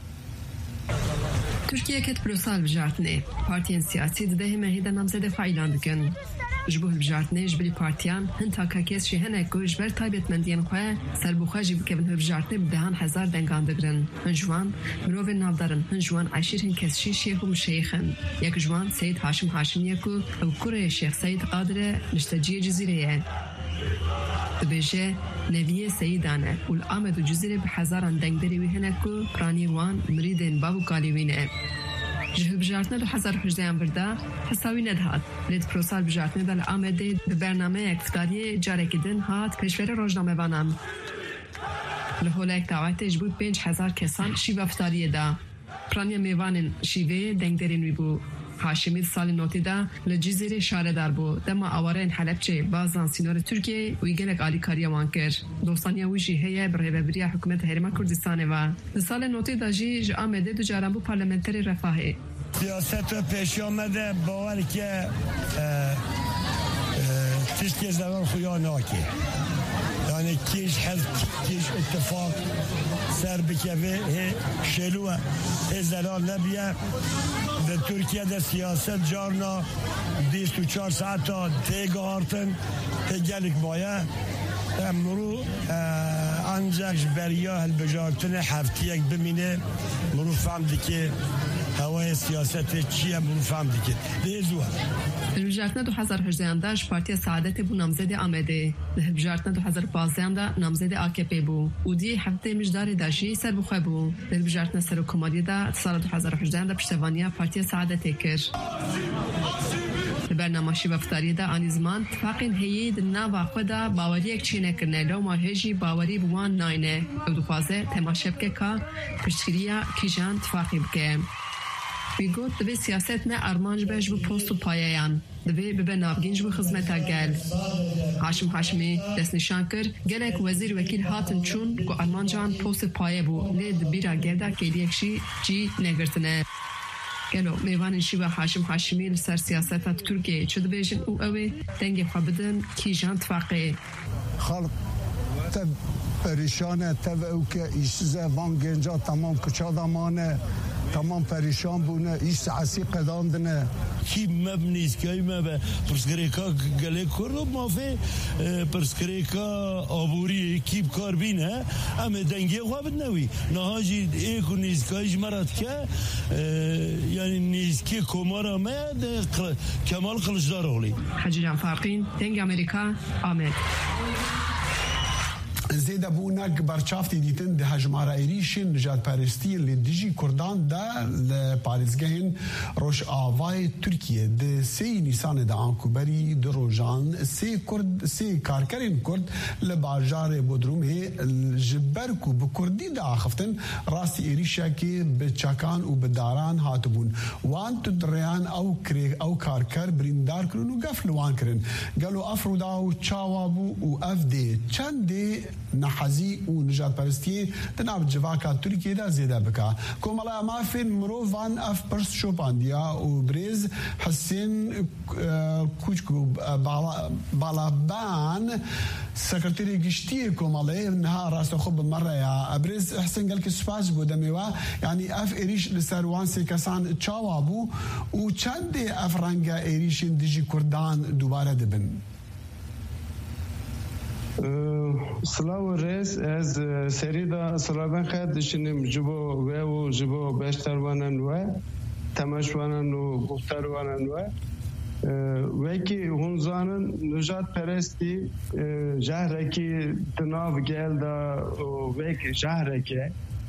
Türkiye ket prosal bijartne partiyen siyasi de hemehide namzede faylan dikin jbuh bijartne jbli partiyan hin takakes şehene ko jber taybetmendiyen xwe serbuxa jib kevin bijartne bidahan hezar dengan digrin hin jwan mirovên navdarin hin jwan aşir hin kesşi şeyh û şeyxin yek jwan Seyid Haşim Haşimiye ku ew kurê Şeyh Seyid Qadirê nişteciye cizîreyê dibêje neviye Seyidane û li Amed û Cizîrê bi hezaran dengderê wî hene ku piranî wan mirîdên bav û kalî wî ne ji hilbijartina du hezar û hejdeyan birda hesawî nedihat lê di prosal bijartinê de li Amedê bi bernameyek iftariyê carekî din hat pêşverê rojnamevanan li holek dawetê ji bo pênc hezar kesan şîva iftariyê da piraniya mêvanên şîveyê dengderên wî bû Haşimi salî notê da li Cizîrê şaredar bû dema awareyên Helepçê bazan sînorê Tirkiyeyê wî gelek alîkariya wan kir dostaniya wî jî heye bi rêveberiya hikûmeta Herêma Kurdistanê ve li salê notê da jî ji Amedê du caran bû parlamenterê Refahê siyaset ve peşamede bawer ki tiştê zevan xuya nake yani kêj hezb kêj ittifaq ser bikeve hê şêlû hê zelal nebiye de Türkiye'de siyaset carna بیست و چهار ساعت تگارتن تگلیک باید مرو ancak بریا هلبجارتن هفته یک بمینه مرو فهمدی که هوای سیاست چیه مرو فهمدی که دیزوه هلبجارتن دو هزار و هجده داش پارتی سعادت بو نامزد آمده هلبجارتن دو هزار و پانزده دا نامزد آکپ بو و دی هفته مجدار داشی سر بخواه بو هلبجارتن سر حکومتی دا سال دو هزار و هجده دا پشتوانی پارتی سعادت کر برنامه‌شی وفتاری دا آن زمان اتفاقین هیید نوا خدا باوری یک چینه کرنه لو ماهجی باوری بوان ناینه او دو خوازه تماشب که که پشتگیریا کیجان اتفاقی بکه بیگوت دوی سیاست نه ارمانج بهش بو پست و پایه‌یان دوی ببه نابگینج بو خدمتا گل هاشم هاشمی دست نشان کر گلک وزیر وکیل هاتن چون گو ارمانجان پست پایه بو لید بیرا گلده که دیکشی جی نگرتنه گلو میوان شیوه حاشم حاشمی لسر سیاست ترکیه چه دبیجن او اوه دنگ خوابدن کیجان اتفاقی خلق تب پریشانه تب او که ایشزه وان گنجا تمام کچادمانه تمام پریشان بونه ایش سعسی قدام دنه کی مبنیز که مبه پرسکریکا گله کرد مافه پرسکریکا آبوری کیب کار بینه اما دنگی خوابت نوی نهاجی ایکو نیزکایش مرد که یعنی نیزکی کمارا مید کمال قلشدار اولی حجی جان فارقین دنگ امریکا آمد زیده بونک برچافتی دیتن ده هجمارا ایریشن نجات پرستی لدیجی کردان ده لپارزگهن روش آوای ترکیه ده سی نیسان ده آنکوبری ده روژان سی کرد سی کارکرین کرد لباجار بودرومه جبرکو بکردی ده آخفتن راستی ایریشا که بچاکان و بداران هاتبون وان تدریان او کری او کارکر بریندار کرن و گفل وان کرن گلو افرودا و چاوابو و افده چند نحزی و نجات پرستی تناب جواکا ترکیه دا زیده بکا کومالا مافین مروفان اف پرس شوپاندیا و بریز حسین کوچکو بالابان سکرتری گشتی کومالا نها راست خوب مره یا بریز حسین گل که سپاس بوده میوا یعنی اف ایریش لسروان سی کسان چاوابو و چند اف رنگا ایریشن دیجی کردان دوباره دبن سلاو رئیس از سریدا سلابن خد دشنیم جبو و جبو بشتروانن و تماشوانن و گفتروانن و وکی هنزانن نجات پرستی جهرکی تناو گل دا وک جهرکی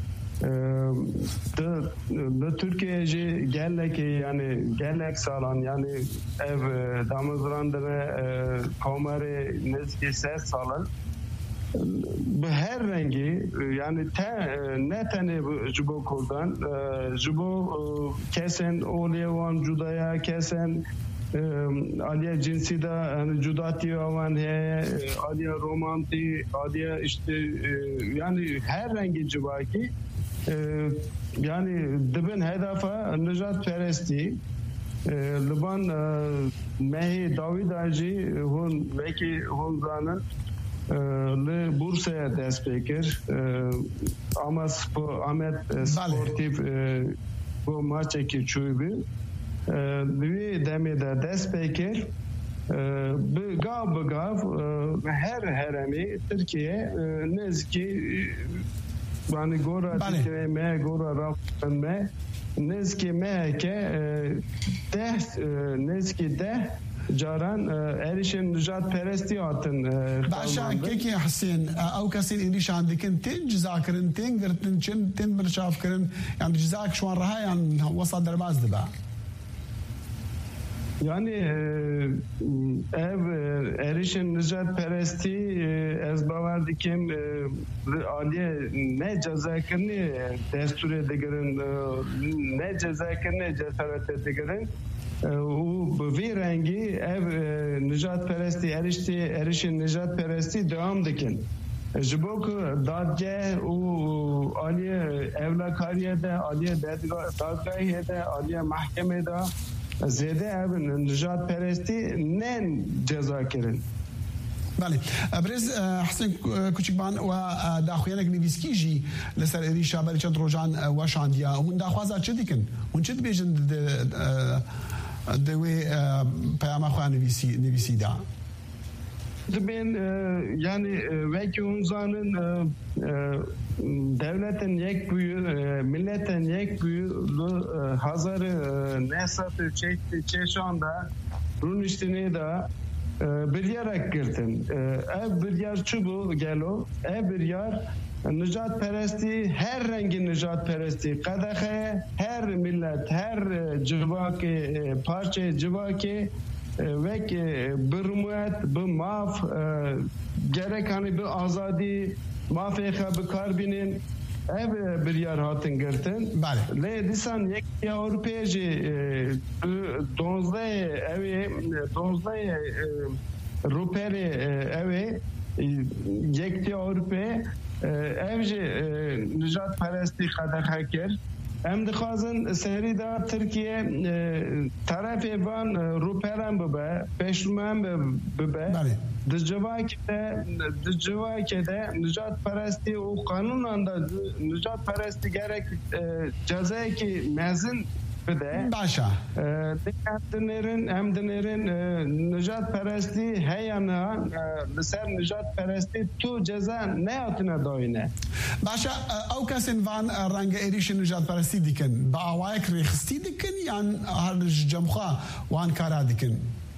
ده Türkiye ji geleki yani gelek salan yani ev damızlandırı komari neski ses salan bu her rengi yani te ne tane jubo kurdan jubo kesen olevan judaya kesen aliye cinsi da yani cudati avan he aliye romanti aliye işte yani her rengi civaki yani dibin hedefe nijat peresti liban mehi David Aji hun veki hun zanın le Bursa'ya despekir ama Ahmet sportif bu maçı ki çuybi bir demede despekir bu gav gav her heremi Türkiye nezki yani gora dikme me gora raftan me nezki me ke de nezki de جاران ایریشن نجات پرستی آتن باشا که حسین او کسی ایریش عندکن تین جزا کرن تین گرتن چن تین برشاف کرن yani جزاك شوان رها يعني وصل درباز دبا yani ev erişin nijat peresti ez bavar dikim aliye ne cezakirni destur edigirin ne cezakirni cesaret edigirin u bir rengi ev nijat peresti erişti erişin nijat peresti devam dikin jibok dadge u aliye evlakariyede aliye dadgahiyede aliye mahkemede زیاده اب نجات پرستی نن جزا کردن. بله ابرز حسن کوچکبان و داخویانک نویسکیجی لسر ایریشا بری چند روزان واشاندیا هون داخوازا چه دیکن هون چه بیجن دوی پیام خواه نویسی نویسی دا ben yani veki unzanın devletin yek büyü milletin yek büyü hazarı nesatı çekti çeşanda bunun işini de bir yer girtin ev bir yer çubu gelo ev bir yer nijat peresti her rengi nijat peresti kadahe her millet her civaki parça civaki ve ki bir muet bir maf gerek hani bir azadi mafeha bir karbinin ev bir yer hatın girtin le disan yek ya Avrupa'yı donzda evi donzda ruperi evi yek ya Avrupa evci nijat peresti kadar haker ام دخوازن سهری دا ترکیه طرف ایوان روپرم ببه پیشرومم ببه دجوای که دجوای که نجات پرستی و قانون آندا نجات پرستی گرک جزایی که مزن بده باشا هم دنیرن هم دنیرن نجات پرستی هیانا لسر نجات پرستی تو جزا نیاتنا داینه باشا او کسین وان رنگ ایریش نجات پرستی دیکن با اوایک ریخستی دیکن یان هر جمخا وان کارا دیکن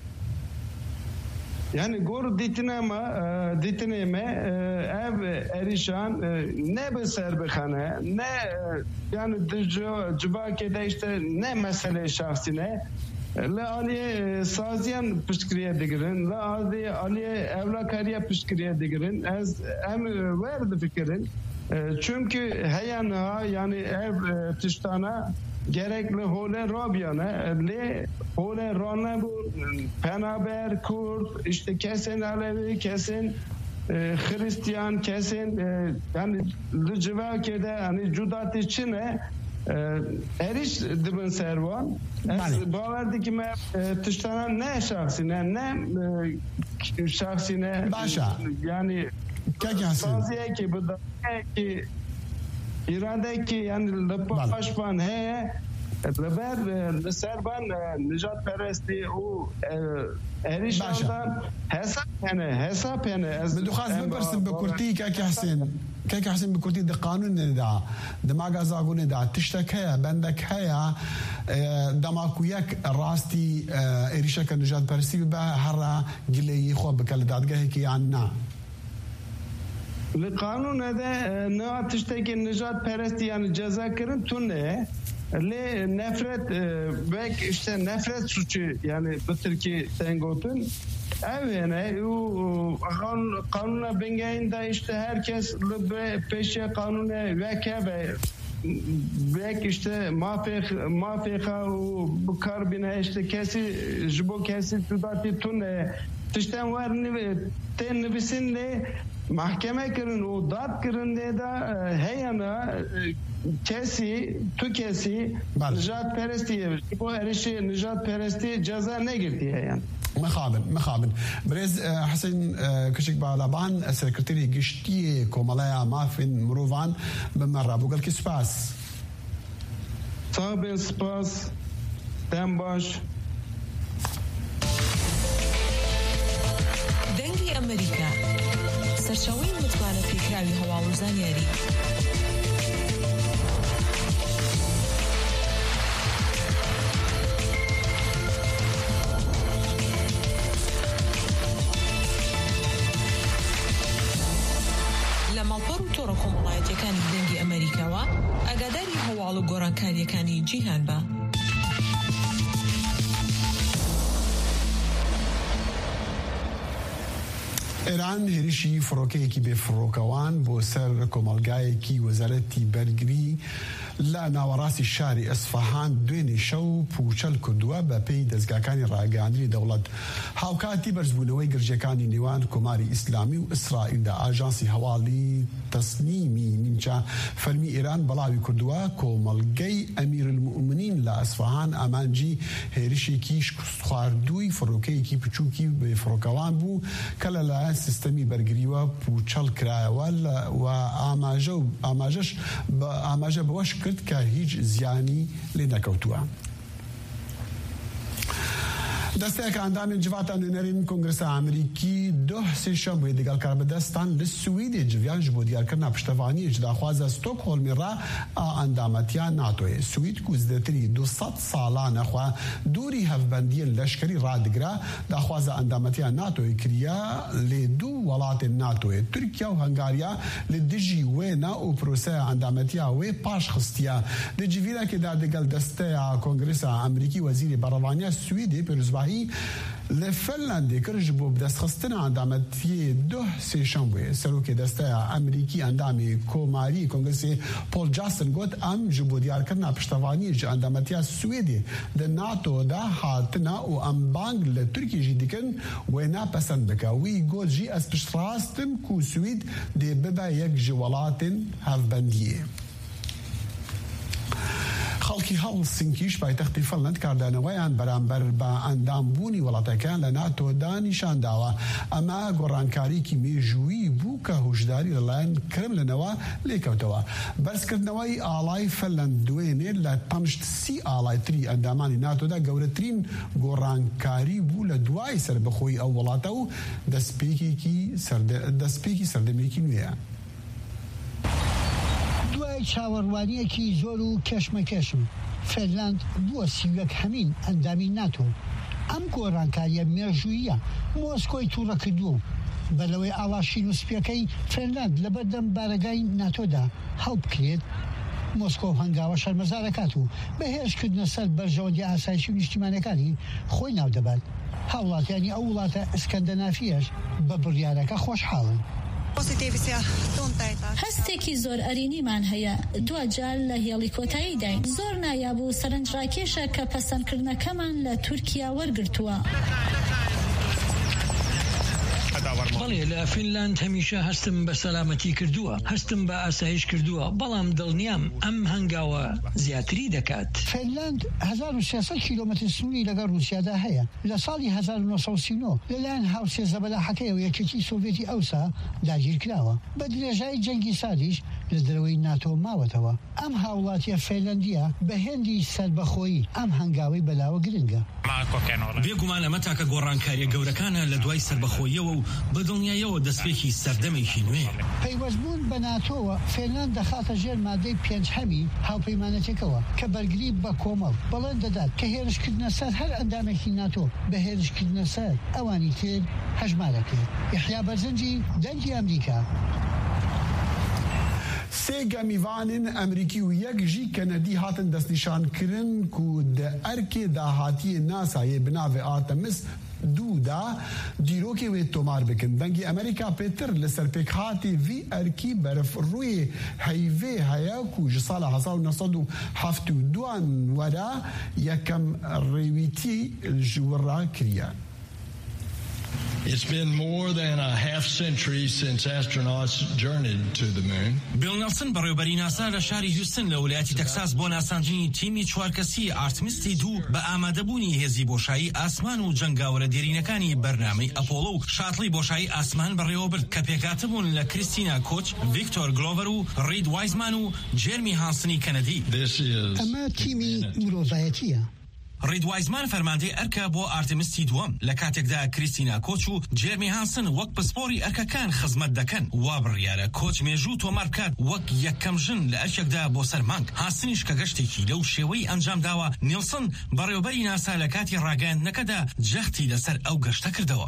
yani gor ditine ma ditine me ev erişan ne be serbexane ne yani civake de işte ne mesele şahsine la ali saziyan pişkiriye digirin la ali ali evla kariye pişkiriye digirin az em verdi fikrin çünkü heyana yani ev tiştana gerekli hole Rabia'na le hole Rana bu Penaber Kurd işte kesin Alevi kesin e, Hristiyan kesin e, yani Lücivakede yani Cudat içine e, eriş dibin servan bavardı ki me e, tıştana ne şahsine ne e, şahsine Başa yani saziye ki bu da ki İrade ki yani lepaspan he leber serban nijat peresti o erişandan hesap yani hesap yani بدو خاص ببرسم بكرتي كاكي حسين كاكي حسين بكرتي ده قانون دا دماغ زاغون دا تشتك هيا بندك هيا دماغويك راستي اريشك نجات برسي با هرا قلي خو بكال دادغه هيك عنا القانون هذا نوع تشتكي النجات برستي يعني جزا كرن تونه لي نفرت بك işte nefret suçu yani bu Türkiye tengotun evet o kanuna bengayında işte herkes peşe kanuna vekabe bek işte mafek mafeka o bu karbine işte kesi jibo kesi tudati tune tişten var ne ten nebisinle mahkeme kırın o dat kırın diye de heyana kesi tu kesi nijat peresti bu erişi nijat peresti ceza ne girdi yani مخابن مخابن بريز حسين كشك بالابان سكرتيري قشتي كومالايا مافن مروفان بمرة بقول كي سباس صابن سباس دمباش دنگی ئەمریکا سەرچاوەی متمانە پێکراوی هەواڵوزان یاری لە ماڵپەڕ و تۆڕە کۆمەڵایەتیەکانی دەنگی ئەمریکاوە ئاگاداری هەواڵ و گۆڕانکاریەکانی جیهان بە. ایران هێرشی فڕۆکەیەکی بێفڕۆکەوان بۆ سەر کۆمەڵگایەکی وەزارەتی بەرگری لە ناوەڕاستی شاری ئەسفەهان دوێنێ شەو پوچەل کردووە بە پێی دەستگاکانی ڕاگەیاندنی دەوڵەت. هاوکاتی بەرزبوونەوەی گرژەکانی نێوان کۆماری ئیسلامی و ئیسرائیلدا ئاژانسی هەواڵی تەسنیمی نیمچە فەرمی ئێران بەڵاوی کردووە کۆمەڵگەی ئەمیرالمومنین لە ئەسفەهان ئامانجی هێرشێکی شکستخواردووی فڕۆکەیەکی بچووکی بێفڕۆکەوان بوو کە لەلایەن سیستەمی بەرگریوە پوچەل کرایەوە و ئاماژە و ئاماژەش بە ئاماژە بەوەش کرد کە هیچ زیانی لێ نەکەوتووە. دەستەیەکە ئەندامی جڤاتە نوێنەرین کۆنگرەسە ئەمریکی دۆ سێشەمبێ دەگەڵ کاربەدەستان لە سویدێ جڤیان ji بۆ دیارکردنا پشتەوانیەک داخوازە ستۆکهۆلمی ڕا ئەندامەتیان ناتۆیە. سوید کو زدەتری دو سەد ساڵانە خوا دووری هەفبەندیە لەشکری ڕادگرا داخوازە ئەندامەتیان ناتۆی کریە لێ دوو وڵاتێن ناتۆیە تورکیا و هەنگاریا لە دژی وێنە و پرۆسەیە ئەندامەتیا وێ پاش خستیە لە جڤیرەکێدا دەگەڵ دەستەیە کۆنگرەسە ئەمریکی وەزیری بەڕەوانیە سویدێ پێروزباهی لە فەنلاندێ کرد بۆ بدەستخستنە ئەندامەتی دۆ سێشەمبێ سەرۆکی دەستەیە ئەمریکی ئەندامی کۆماری کۆنگرسی پۆل جاستن گوت ئەم ji بۆ دیارکردنا پشتەوانیەک ئەندامەتیا سوێدێ لە ناتۆدا هاتنە و ئەم بانگ لە تورکیژی دیکن وێنا پەسەند بکە وی گوت ژی ئەس پشتڕاستن کو سوید دێ ببە یەک ji وڵاتên hevbendiyê. خەڵکی هەڵسینکیش پایتەختی فنلەند کاردانەوەیان بەرامبەر بە ئەندامبوونی وڵاتەکان لە ناتۆدا نیشان داوە. ئەمە گۆڕانکاریکی مێژووی بوو کە هۆشداری لەلایەن کرملنەوە لێکەوتەوە. بەرزکردنەوەی ئاڵای فنلەند دوێنێ لە تەنشت سی ئاڵای تری ئەندامانی ناتۆدا گەورەترین گۆڕانکاری بوو لە دوای سربەخۆی ئەو وڵاتە و دەستپێکی سەردەمێکی نوێیە. دوای چاوەڕوانیەکی زۆر و کێشمەکێشم فێنلاند بووە سیوەک هەمین ئەندامی ناتۆ. ئەم گۆڕانکاریە مێژوویە مۆسکۆی تووڕە کردووە بەلەوەی ئاڵاشی نووسپیەکەی فێنلاند لە بەردەم بارەگای ناتۆدا هەڵ بکرێت. مۆسکۆ هەنگاوە شەرمەزارەکات و بەهێزکردنە سەر بەرژەوەندی ئاسایشی و نیشتیمانەکانی خۆی ناو دەبات. هاوڵاتیانی ئەو وڵاتە ئەسکەندەنافیەش بە بڕیارەکە خۆشحاڵن. هەستێکی زۆر ئەرینیمان هەیە دوجار لە هێڵی کۆتایی داین. زۆر نایابوو سەرنجڕاکێشە کە پەسەندکردنەکەمان لە تورکیا وەرگرتووە. بەڵێ لە فینلاند هەمیشە هەستم بە سەلامەتی کردووە، هەستم بە ئاسایش کردووە، بەڵام دڵنیام ئەم هەنگاوە زیاتری دەکات. فینلاند هەزار و سێسەد کیلۆمەتر سنووری لەگەڵ رووسیادا هەیە. لە ساڵی هەزار و نۆ سەد و سی و نۆ لەلایەن هاوسێزە بەلاحەکەی و یەکێتی سۆڤێتی ئەوسا داگیر کراوە. بە درێژایی جەنگی سادیش لە دەرەوەی ناتۆ ماوەتەوە. ئەم هاوڵاتیە فینلاندیە بە هێندی سەربەخۆیی ئەم هەنگاوەی بەلاوە گرنگە. بێگومان ئەمە تاکە گۆڕانکاریە گەورەکانە لە دوای سەربەخۆیەوە و بەدڵنیایەوە دەستپێکی سەردەمێکی نوێ. پەیوەستبوون بە ناتۆوە فێنلاند دەخاتە ژێر مادەی پێنج هەمی هاوپەیمانەتێکەوە کە بەرگری بە کۆمەڵ بەڵێن دەدات کە هێرشکردنە سەر هەر ئەندامێکی ناتۆ بە هێرشکردنە سەر ئەوانی تر هەژمارەکرد. یحیا بەرزنجی دەنگی ئەمریکا. سێ گەمیڤانên ئەمریکی و یەکژی کەنەدی هاتن دەستنیشانکردن ku di erkê dahatiyê nasayê bi navê Artemis dû da dîrokê wê tomar bikin. Dengê Amerîka pêtir li ser pêkhatê vî erkî berfrûyê heyvê heye ku ji sala hezar û neh sed û heft û duan were yekem rêwîtî ji wir re kiriye. It's been more than a half century since astronauts journeyed to the moon. بیل نەلسن بەڕێوەبەری ناسا لە شاری هیوستن لە ویلایەتی تەکساس بۆ ناساندنی تیمی چوارکەسی ئارتمیسی دوو بە ئامادەبوونی هێزی بۆشایی ئاسمان و جەنگاوەرە دێرینەکانی بەرنامەی ئەپۆڵۆ و شاتڵی بۆشایی ئاسمان بەڕێوەبرد کە پێکهاتەبوون لە کریستینا کۆچ، ڤیکتۆر گلۆڤەر و ڕید وایزمان و جێرمی هانسنی کەنەدی. ئەمە تیمی مرۆڤایەتیە. ڕید وایزمان فەرماندەی ئەرکە بۆ ئارتمیسی دووەم لە کاتێکدا کریستینا کۆچ و جێرمی هانسن وەک پسپۆری ئەرکەکان خزمەت دەکەن. وا بڕیارە کۆچ مێژوو تۆمار بکات وەک یەکەم ژن لە ئەرکێکدا بۆ سەر مانگ. هانسنیش کە گەشتێکی لەو شێوەی ئەنجام داوە. نیلسن بەڕێوەبەری ناسا لە کاتی ڕاگەاندنەکەدا جەختی لەسەر ئەو گەشتە کردەوە.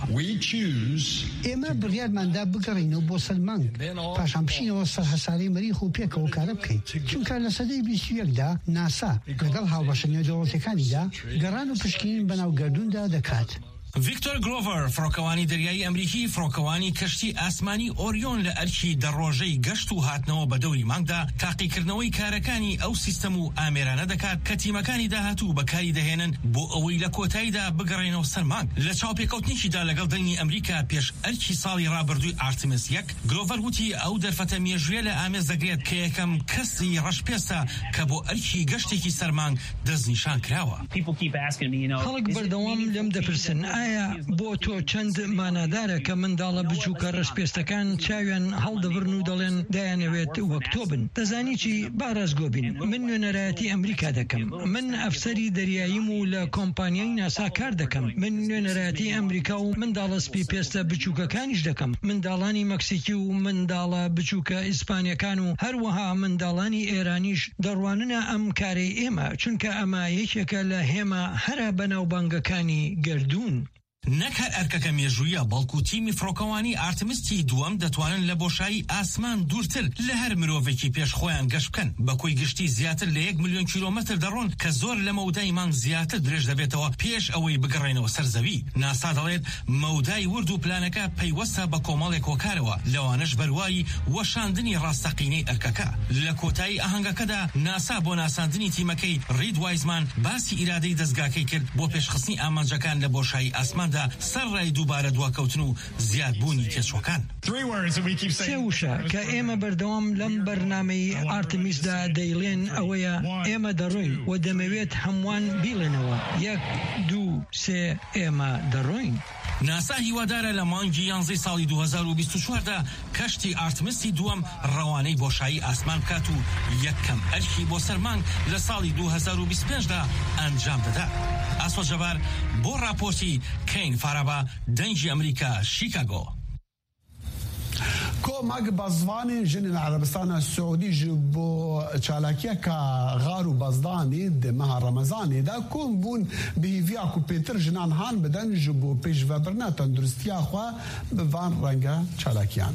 ئێمە بڕیارماندا بگەڕینەوە بۆ سەر مانگ پاشان بشینەوە سەر هەساری مەریخ و پێکەوە کارە بکەین. چونکە لە سەدەی بیست و یەکدا ناسا لەگەڵ هاوبەشە نێودەوڵەتەکانیدا گەڕان و پشکین بەناو گەردووندا دەکات. ڤیکتۆر گلۆڤەر فڕۆکەوانی دەریایی ئەمریکی فڕۆکەوانی کەشتی ئاسمانی ئۆریۆن لە ئەرکی دەڕۆژەی گەشت و هاتنەوە بە دەوری مانگدا تاقیکردنەوەی کارەکانی ئەو سیستەم و ئامێرانە دەکات کە تیمەکانی داهاتوو بەکاری دەهێنن بۆ ئەوەی لە کۆتاییدا بگەڕێنەوە سەر مانگ. لە چاوپێکەوتنیشیدا لەگەڵ دڵنی ئەمریکا پێش ئەرکی ساڵی ڕابردووی ئارتمیس یەک گلۆڤەر وتی ئەو دەرفەتە مێژوویە لە ئامێز دەگرێت کە یەکەم کەسی ڕەشپێسە کە بۆ ئەرکی گەشتێکی سەر مانگ دەستنیشان کراوە. خەڵک بەردەوام لەم دەپرسن ئایا بۆ تۆ چەند مانادارە کە منداڵە بچووکە ڕەشپێستەکان چاویان هەڵدەبرن و دەڵێن دایانەوێت وەک تۆ بن. دەزانی چی باڕازگۆ بین، من نوێنەرایەتی ئەمریکا دەکەم، من ئەفسەری دەریاییم و لە کۆمپانیای ناسا کار دەکەم، من نوێنەرایەتی ئەمریکا و منداڵە سپی پێستە بچووکەکانیش دەکەم، منداڵانی مەکسیکی و منداڵە بچووکە ئیسپانیەکان و هەروەها منداڵانی ئێرانیش دەڕواننە ئەم کارەی ئێمە چونکە ئەمە یەکێکە لە هێمە هەرە بەناوبانگەکانی گەردوون. نەک هەر ئەرکەکە مێژوویە بەڵکو تیمی فڕۆکەوانی ئارتمیسی دووەم دەتوانن لە بۆشایی ئاسمان دوورتر لە هەر مرۆڤێکی پێش خۆیان گەشت بکەن. بەکۆی گشتی زیاتر لە یەک ملیۆن کیلۆمەتر دەڕۆن کە زۆر لە مەودای مانگ زیاتر درێژ دەبێتەوە پێش ئەوەی بگەڕێنەوە سەر زەوی. ناسا دەڵێت مەودای ورد و پلانەکە پەیوەستە بە کۆمەڵێک هۆکارەوە لەوانش بەروایی وەشاندنی ڕاستەقینەی ئەرکەکە. لە کۆتایی ئاهەنگەکەدا ناسا بۆ ناساندنی تیمەکەی ڕید وایزمان باسی ئیرادەی دەستگاکەی کرد بۆ پێشخستنی ئامانجەکان لە بۆشایی ئاسمان دا سەر ڕای دووبارە دواکەوتن و زیادبوونی تێچۆکان. سێ وشە کە ئێمە بەردەوام لەم بەرنامەی ئارتمیسدا دەیڵێن ئەوەیە ئێمە دەڕۆین و دەمەوێت هەمووان بیڵێنەوە یەک دوو سێ ئێمە دەڕۆین. ناسا هیوادارە لە مانگی یانزەی ساڵی دوو هەزار و بیست و چواردا کەشتی ئارتمیسی دووەم ڕەوانەی بۆشایی ئاسمان بکات و یەکەم ئەرکی بۆ سەرمانگ لە ساڵی دوو هەزار و بیست و پێنجدا ئەنجام دەدا. ئاسۆ جەبار بۆ راپۆرتی کەین فارابا دەنگی ئەمریکا شیکاگۆ. کۆمەک بەزوانên jinên Erebistana Siûdî ji bo çalakiyeka xar û bezdانê di meha Remezanê de kom bûn bi hêviya ku pêtir jinan han bidin ji bo pêşvebirina tenduristiya xwe bi van renga çalakiyan.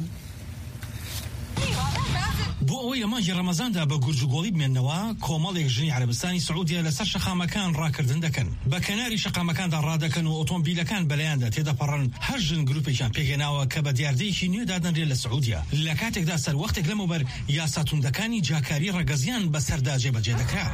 بۆ ئەوەی ئەماژی ڕەمەزاندا بە گورجگۆڵی بمێننەوە کۆمەڵێک ژنی عەرەبستانی سعودیە لەسەر شەقامەکان ڕاکردن دەکەن بە کەناری شەقامەکاندا ڕادەکەن و ئۆتۆمبیلەکان بەلایاندا تێدەپەڕن هەر ژن گروپێکیان پێگەناوە کە بە دیاردەیەکی نوێ دادەنرێت لە سعودیە لە کاتێکدا سەر وەختێک لەمەوبەر یاساتوندەکانی جاکاری ڕەگەزیان بەسەردا جێبەجێ دەکرا.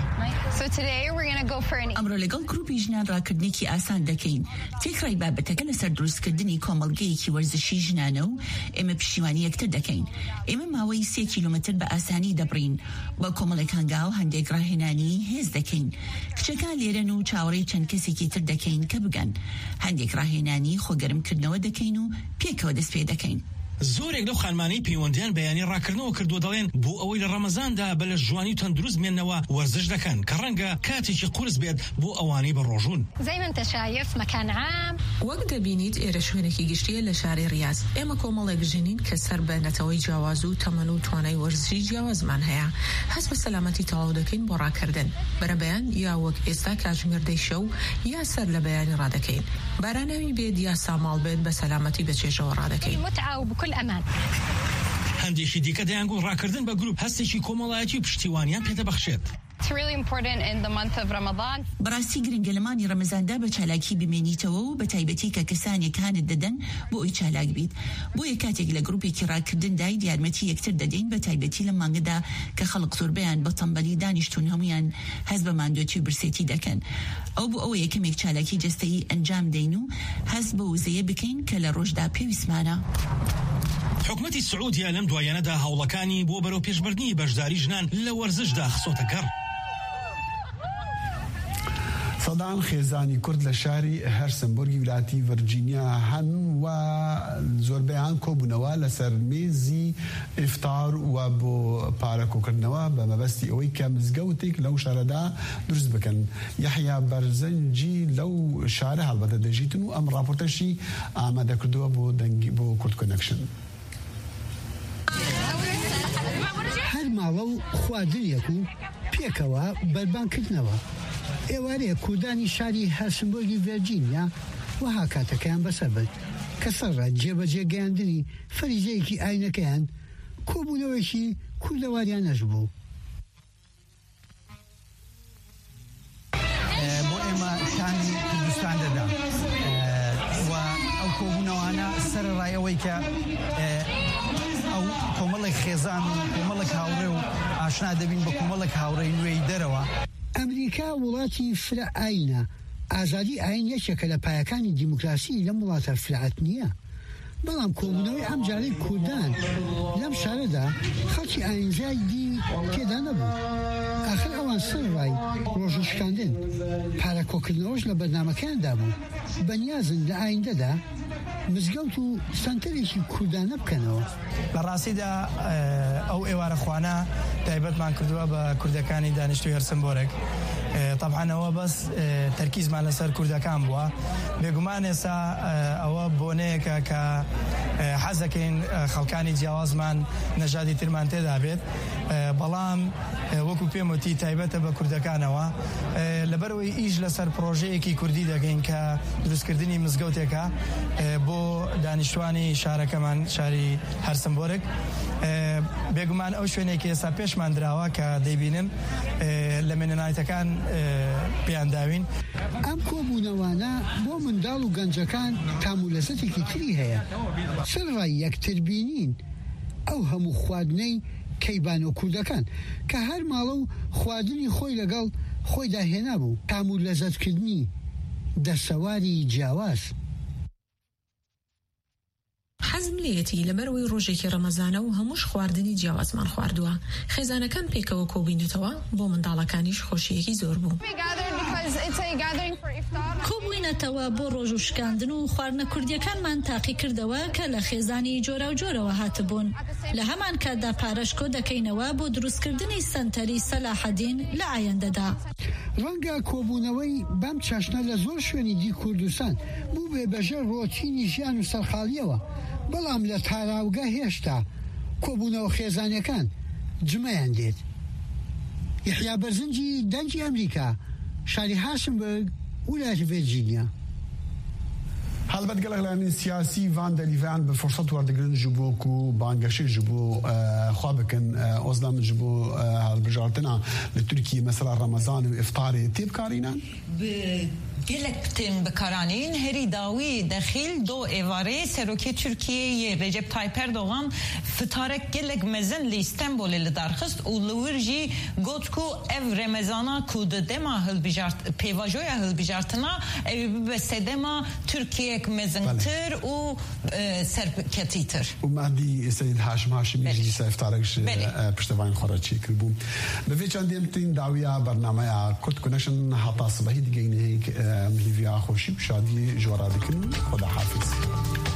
ئەمڕۆ لەگەڵ گروپی ژنان ڕاکردنێکی ئاسان دەکەین تێکڕای بابەتەکە لەسەر دروستکردنی کۆمەڵگەیەکی وەرزشی ژنانە و ئێمە پشتیوانی یەکتر دەکەین. ئێمە ماوەی سێ کیلومتر بە ئاسانی دەبڕین بە کۆمەڵێک هەنگا و هەندێک ڕاهێنانی هێز دەکەین. کچەکان لێرەن و چاوەڕێی چەند کەسێکی تر دەکەین کە بگەن. هەندێک ڕاهێنانی خۆگەرمکردنەوە دەکەین و پێکەوە دەست پێ دەکەین. زۆرێک لەو خانمانەی پەیوەندیان بەیانی ڕاکردنەوە کردو دەڵێن بۆ ئەوەی لە ڕەمەزاندا بە لە جوانی و تەندروست مێننەوە وەرزش دەکەن کە ڕەنگە کاتێکی قورس بێت بۆ ئەوانەی بە ڕۆژون. وەک دەبینیت ئێرە شوێنێکی گشتیە لە شاری ڕیاض. ئێمە کۆمەڵێک ژنین کە سەر بە نەتەوەی جیاواز و تەمەن و توانای وەرزشی جیاوازمان هەیە. هەست بە سەلامەتی تەواو دەکەین بۆ ڕاکردن. بەرەبەیان یا وەک ئێستا کاتژمێردەی شەو یا سەر لە بەیانی ڕادەکەین. بارانەوی بێت یا ساماڵ بێت بە سەلامەتی بە چێژەوە ڕادەکەین. هەندێکی دیکە دەیانگوڵ ڕاکردن بە گروپ هەستێکی کۆمەڵایەتی و پشتیوانیان پێدەبەخشێت. بەڕاستی گرنگە لەمانی ڕەمەزاندا بە چالاکی بمێنیتەوە و بە تایبەتی کە کەسانێک هانت دەدەن بۆ ئەوی چالاک بیت. بۆیە کاتێک لە گروپێکی ڕاکردندای یارمەتی یەکتر دەدەین بە تایبەتی لە مانگەدا کە خەڵک زۆربەیان بە تەنبەلی دانیشتون هەمویان هەست بە ماندۆتی و برسێتی دەکەن. ئەو بۆ ئەوە یەکەمێک چالاکی جەستەیی ئەنجام دەین و هەست بە وزەیە بکەین کە لە ڕۆژدا پێویستمانە. حکومەتی سعودیا لەم دوایانەدا هەوڵەکانی بۆ بەرەو پێشبردنی بەشداری ژنان لە وەرزشدا خسۆتە گەڕ. سەدان خێزانی کورد لە شاری هەرسنبۆرگی ویلایەتی ڤەرجینیا هەن و زۆربەیان کۆبوونەوە لەسەر مێزی ئیفتار و بۆ پارەکۆکردنەوە بە مەبەستی ئەوەی کە مزگەوتێک لەو شارەدا دروست بکەن. یەحیا بەرزەنجی لەو شارە هەڵبەتە دەژیتن و ئەم راپۆرتەشی ئامادەکردووە بۆ دەنگی بۆ کورد کۆنەکشن. هەر ماوە و خواردنیەک و پێکەوە بەربانکردنەوە. ئێوارەیە کوردانی شاری هەرسنبۆرگی ڤەرجینیا وەها کاتەکەیان بەسەر برد کە سەرڕای جێبەجێ گەیاندنی فەریزەیەکی ئاینەکەیان کۆبوونەوەیەکی کوردەواریان نەش بوو. بۆ ئێمە شانی کوردستان دەدا و ئەو کۆبوونەوانە سەرڕای ئەوەی کە ئەو کۆمەڵێک خێزان و کۆمەڵێک هاوڕێ و ئاشنا دەبین بە کۆمەڵێک هاوڕێی نوێی دەرەوە. ئەمریکا وڵاتی فرە ئاینە. ئازادی ئاین یەکێکە لە پایەکانی دیموکراسی لەم وڵاتە فرعەت نییە. بەڵام کۆبوونەوەی ئەم جارەی کوردان لەم شارەدا خەڵکی ئاینزای دی تێدا نەبوو. ئاخر ئەوان سەرڕای ڕۆژشکاندن پارەکۆکردنەوەش لە بەرنامەکاندا بوو. بەنیازن لە ئایندەدا مزگەوت و سنتەرێکی کوردانە بکەنەوە. لە ڕاستیدا ئەو ئێوارە خوانە تایبەتمان کردووە بە کوردەکانی دانیشتووی هەرسنبۆرگ. طبعاًەوە بەس تەرکیزمان لەسەر کوردەکان بووە. بێگومان ئێستا ئەوە بۆنەیەکە کە حەزەکەین خەڵکانی جیاوازمان نەژادی ترمان تێدا بێت. بەڵام وەکو پێم وتی تایبەتە بە کوردەکانەوە لەبەرەوەی ئیش لەسەر پرۆژەیەکی کوردی دەگەین کە دروستکردنی مزگەوتێکە بۆ دانیشتوانی شارەکەمان شاری هەرسنبۆرگ. بێگومان ئەو شوێنێکی ئێستا پێشمان درراوە کە دەیبینن لە مێنەنایەتەکان پێیان داوین. ئەم کۆبوونەوانە بۆ منداڵ و گەنجەکان تامولەزەتێکی تری هەیە. سەرڕای یەکتربینین ئەو هەموو خواردنەی کەیبان و کوردەکان کە هەر ماڵە و خواردنی خۆی لەگەڵ خۆی داهێنا بوو. تامولەزەتکردنی دەسەواری جیاواز حەزم لێتی لەبەرەوەی ڕۆژێکی ڕەمەزانە و هەمووش خواردنی جیاوازمان خواردووە. خێزانەکان پێکەوە کۆبووینەتەوە بۆ منداڵەکانیش خۆشیەکی زۆر بوو. کۆبووینەتەوە بۆ ڕۆژ و شکاندن و خواردنە کوردیەکانمان تاقی کردەوە کە لە خێزانی جۆرە و جۆرەوە هاتبوون. لە هەمان کاتدا پارەشکۆ دەکەینەوە بۆ دروستکردنی سەنتەری سەلاحەدین لە ئایندەدا. ڕەنگە کۆبوونەوەی بەم چەشنە لە زۆر شوێنی دی کوردستان بوو بێ بەژە ڕۆتینی ژیان و سەرخاڵیەوە، بەڵام لە تاراوگە هێشتا کۆبوونەوە خێزانەکان جمەیان دێت. یحیا بەرزنجی دەنجی ئەمریکا، شاری هاشمبرگ، ولاية فيرجينيا. هەڵبەت گەلک لایەنی سیاسی وان دەلیڤیان بە فرسەت وەردەگرن ji bo ku bangehşê ji bo xwe bikin ozda min ji bo hilbijartina li Tirkiyê mesela Remezan û iftarê tê bikarînin? gelek têm bikaranîn herî dawî dexîl do êvarê Serokê Tirkiyeyê Recep Tayyip Erdogan fitarek gelek mezin li İstanbulê li darxist û li wir jî got ku ev remezana ku di dema hilbijart pêvajoya hilbijartina ew bibe sedema Tirkiyek mezintir û serketîtir. û Mehdî Seyid Haşim Haşimî jî dîsa iftarek ji piştevayên xwe re çêkir bû. Bi vê çandê tîn dawiya bernameya Kurd Connection heta sibehî digeyîne hêk milîviya xweşî û şadiyê ji we re dikin. Xuda hafiz.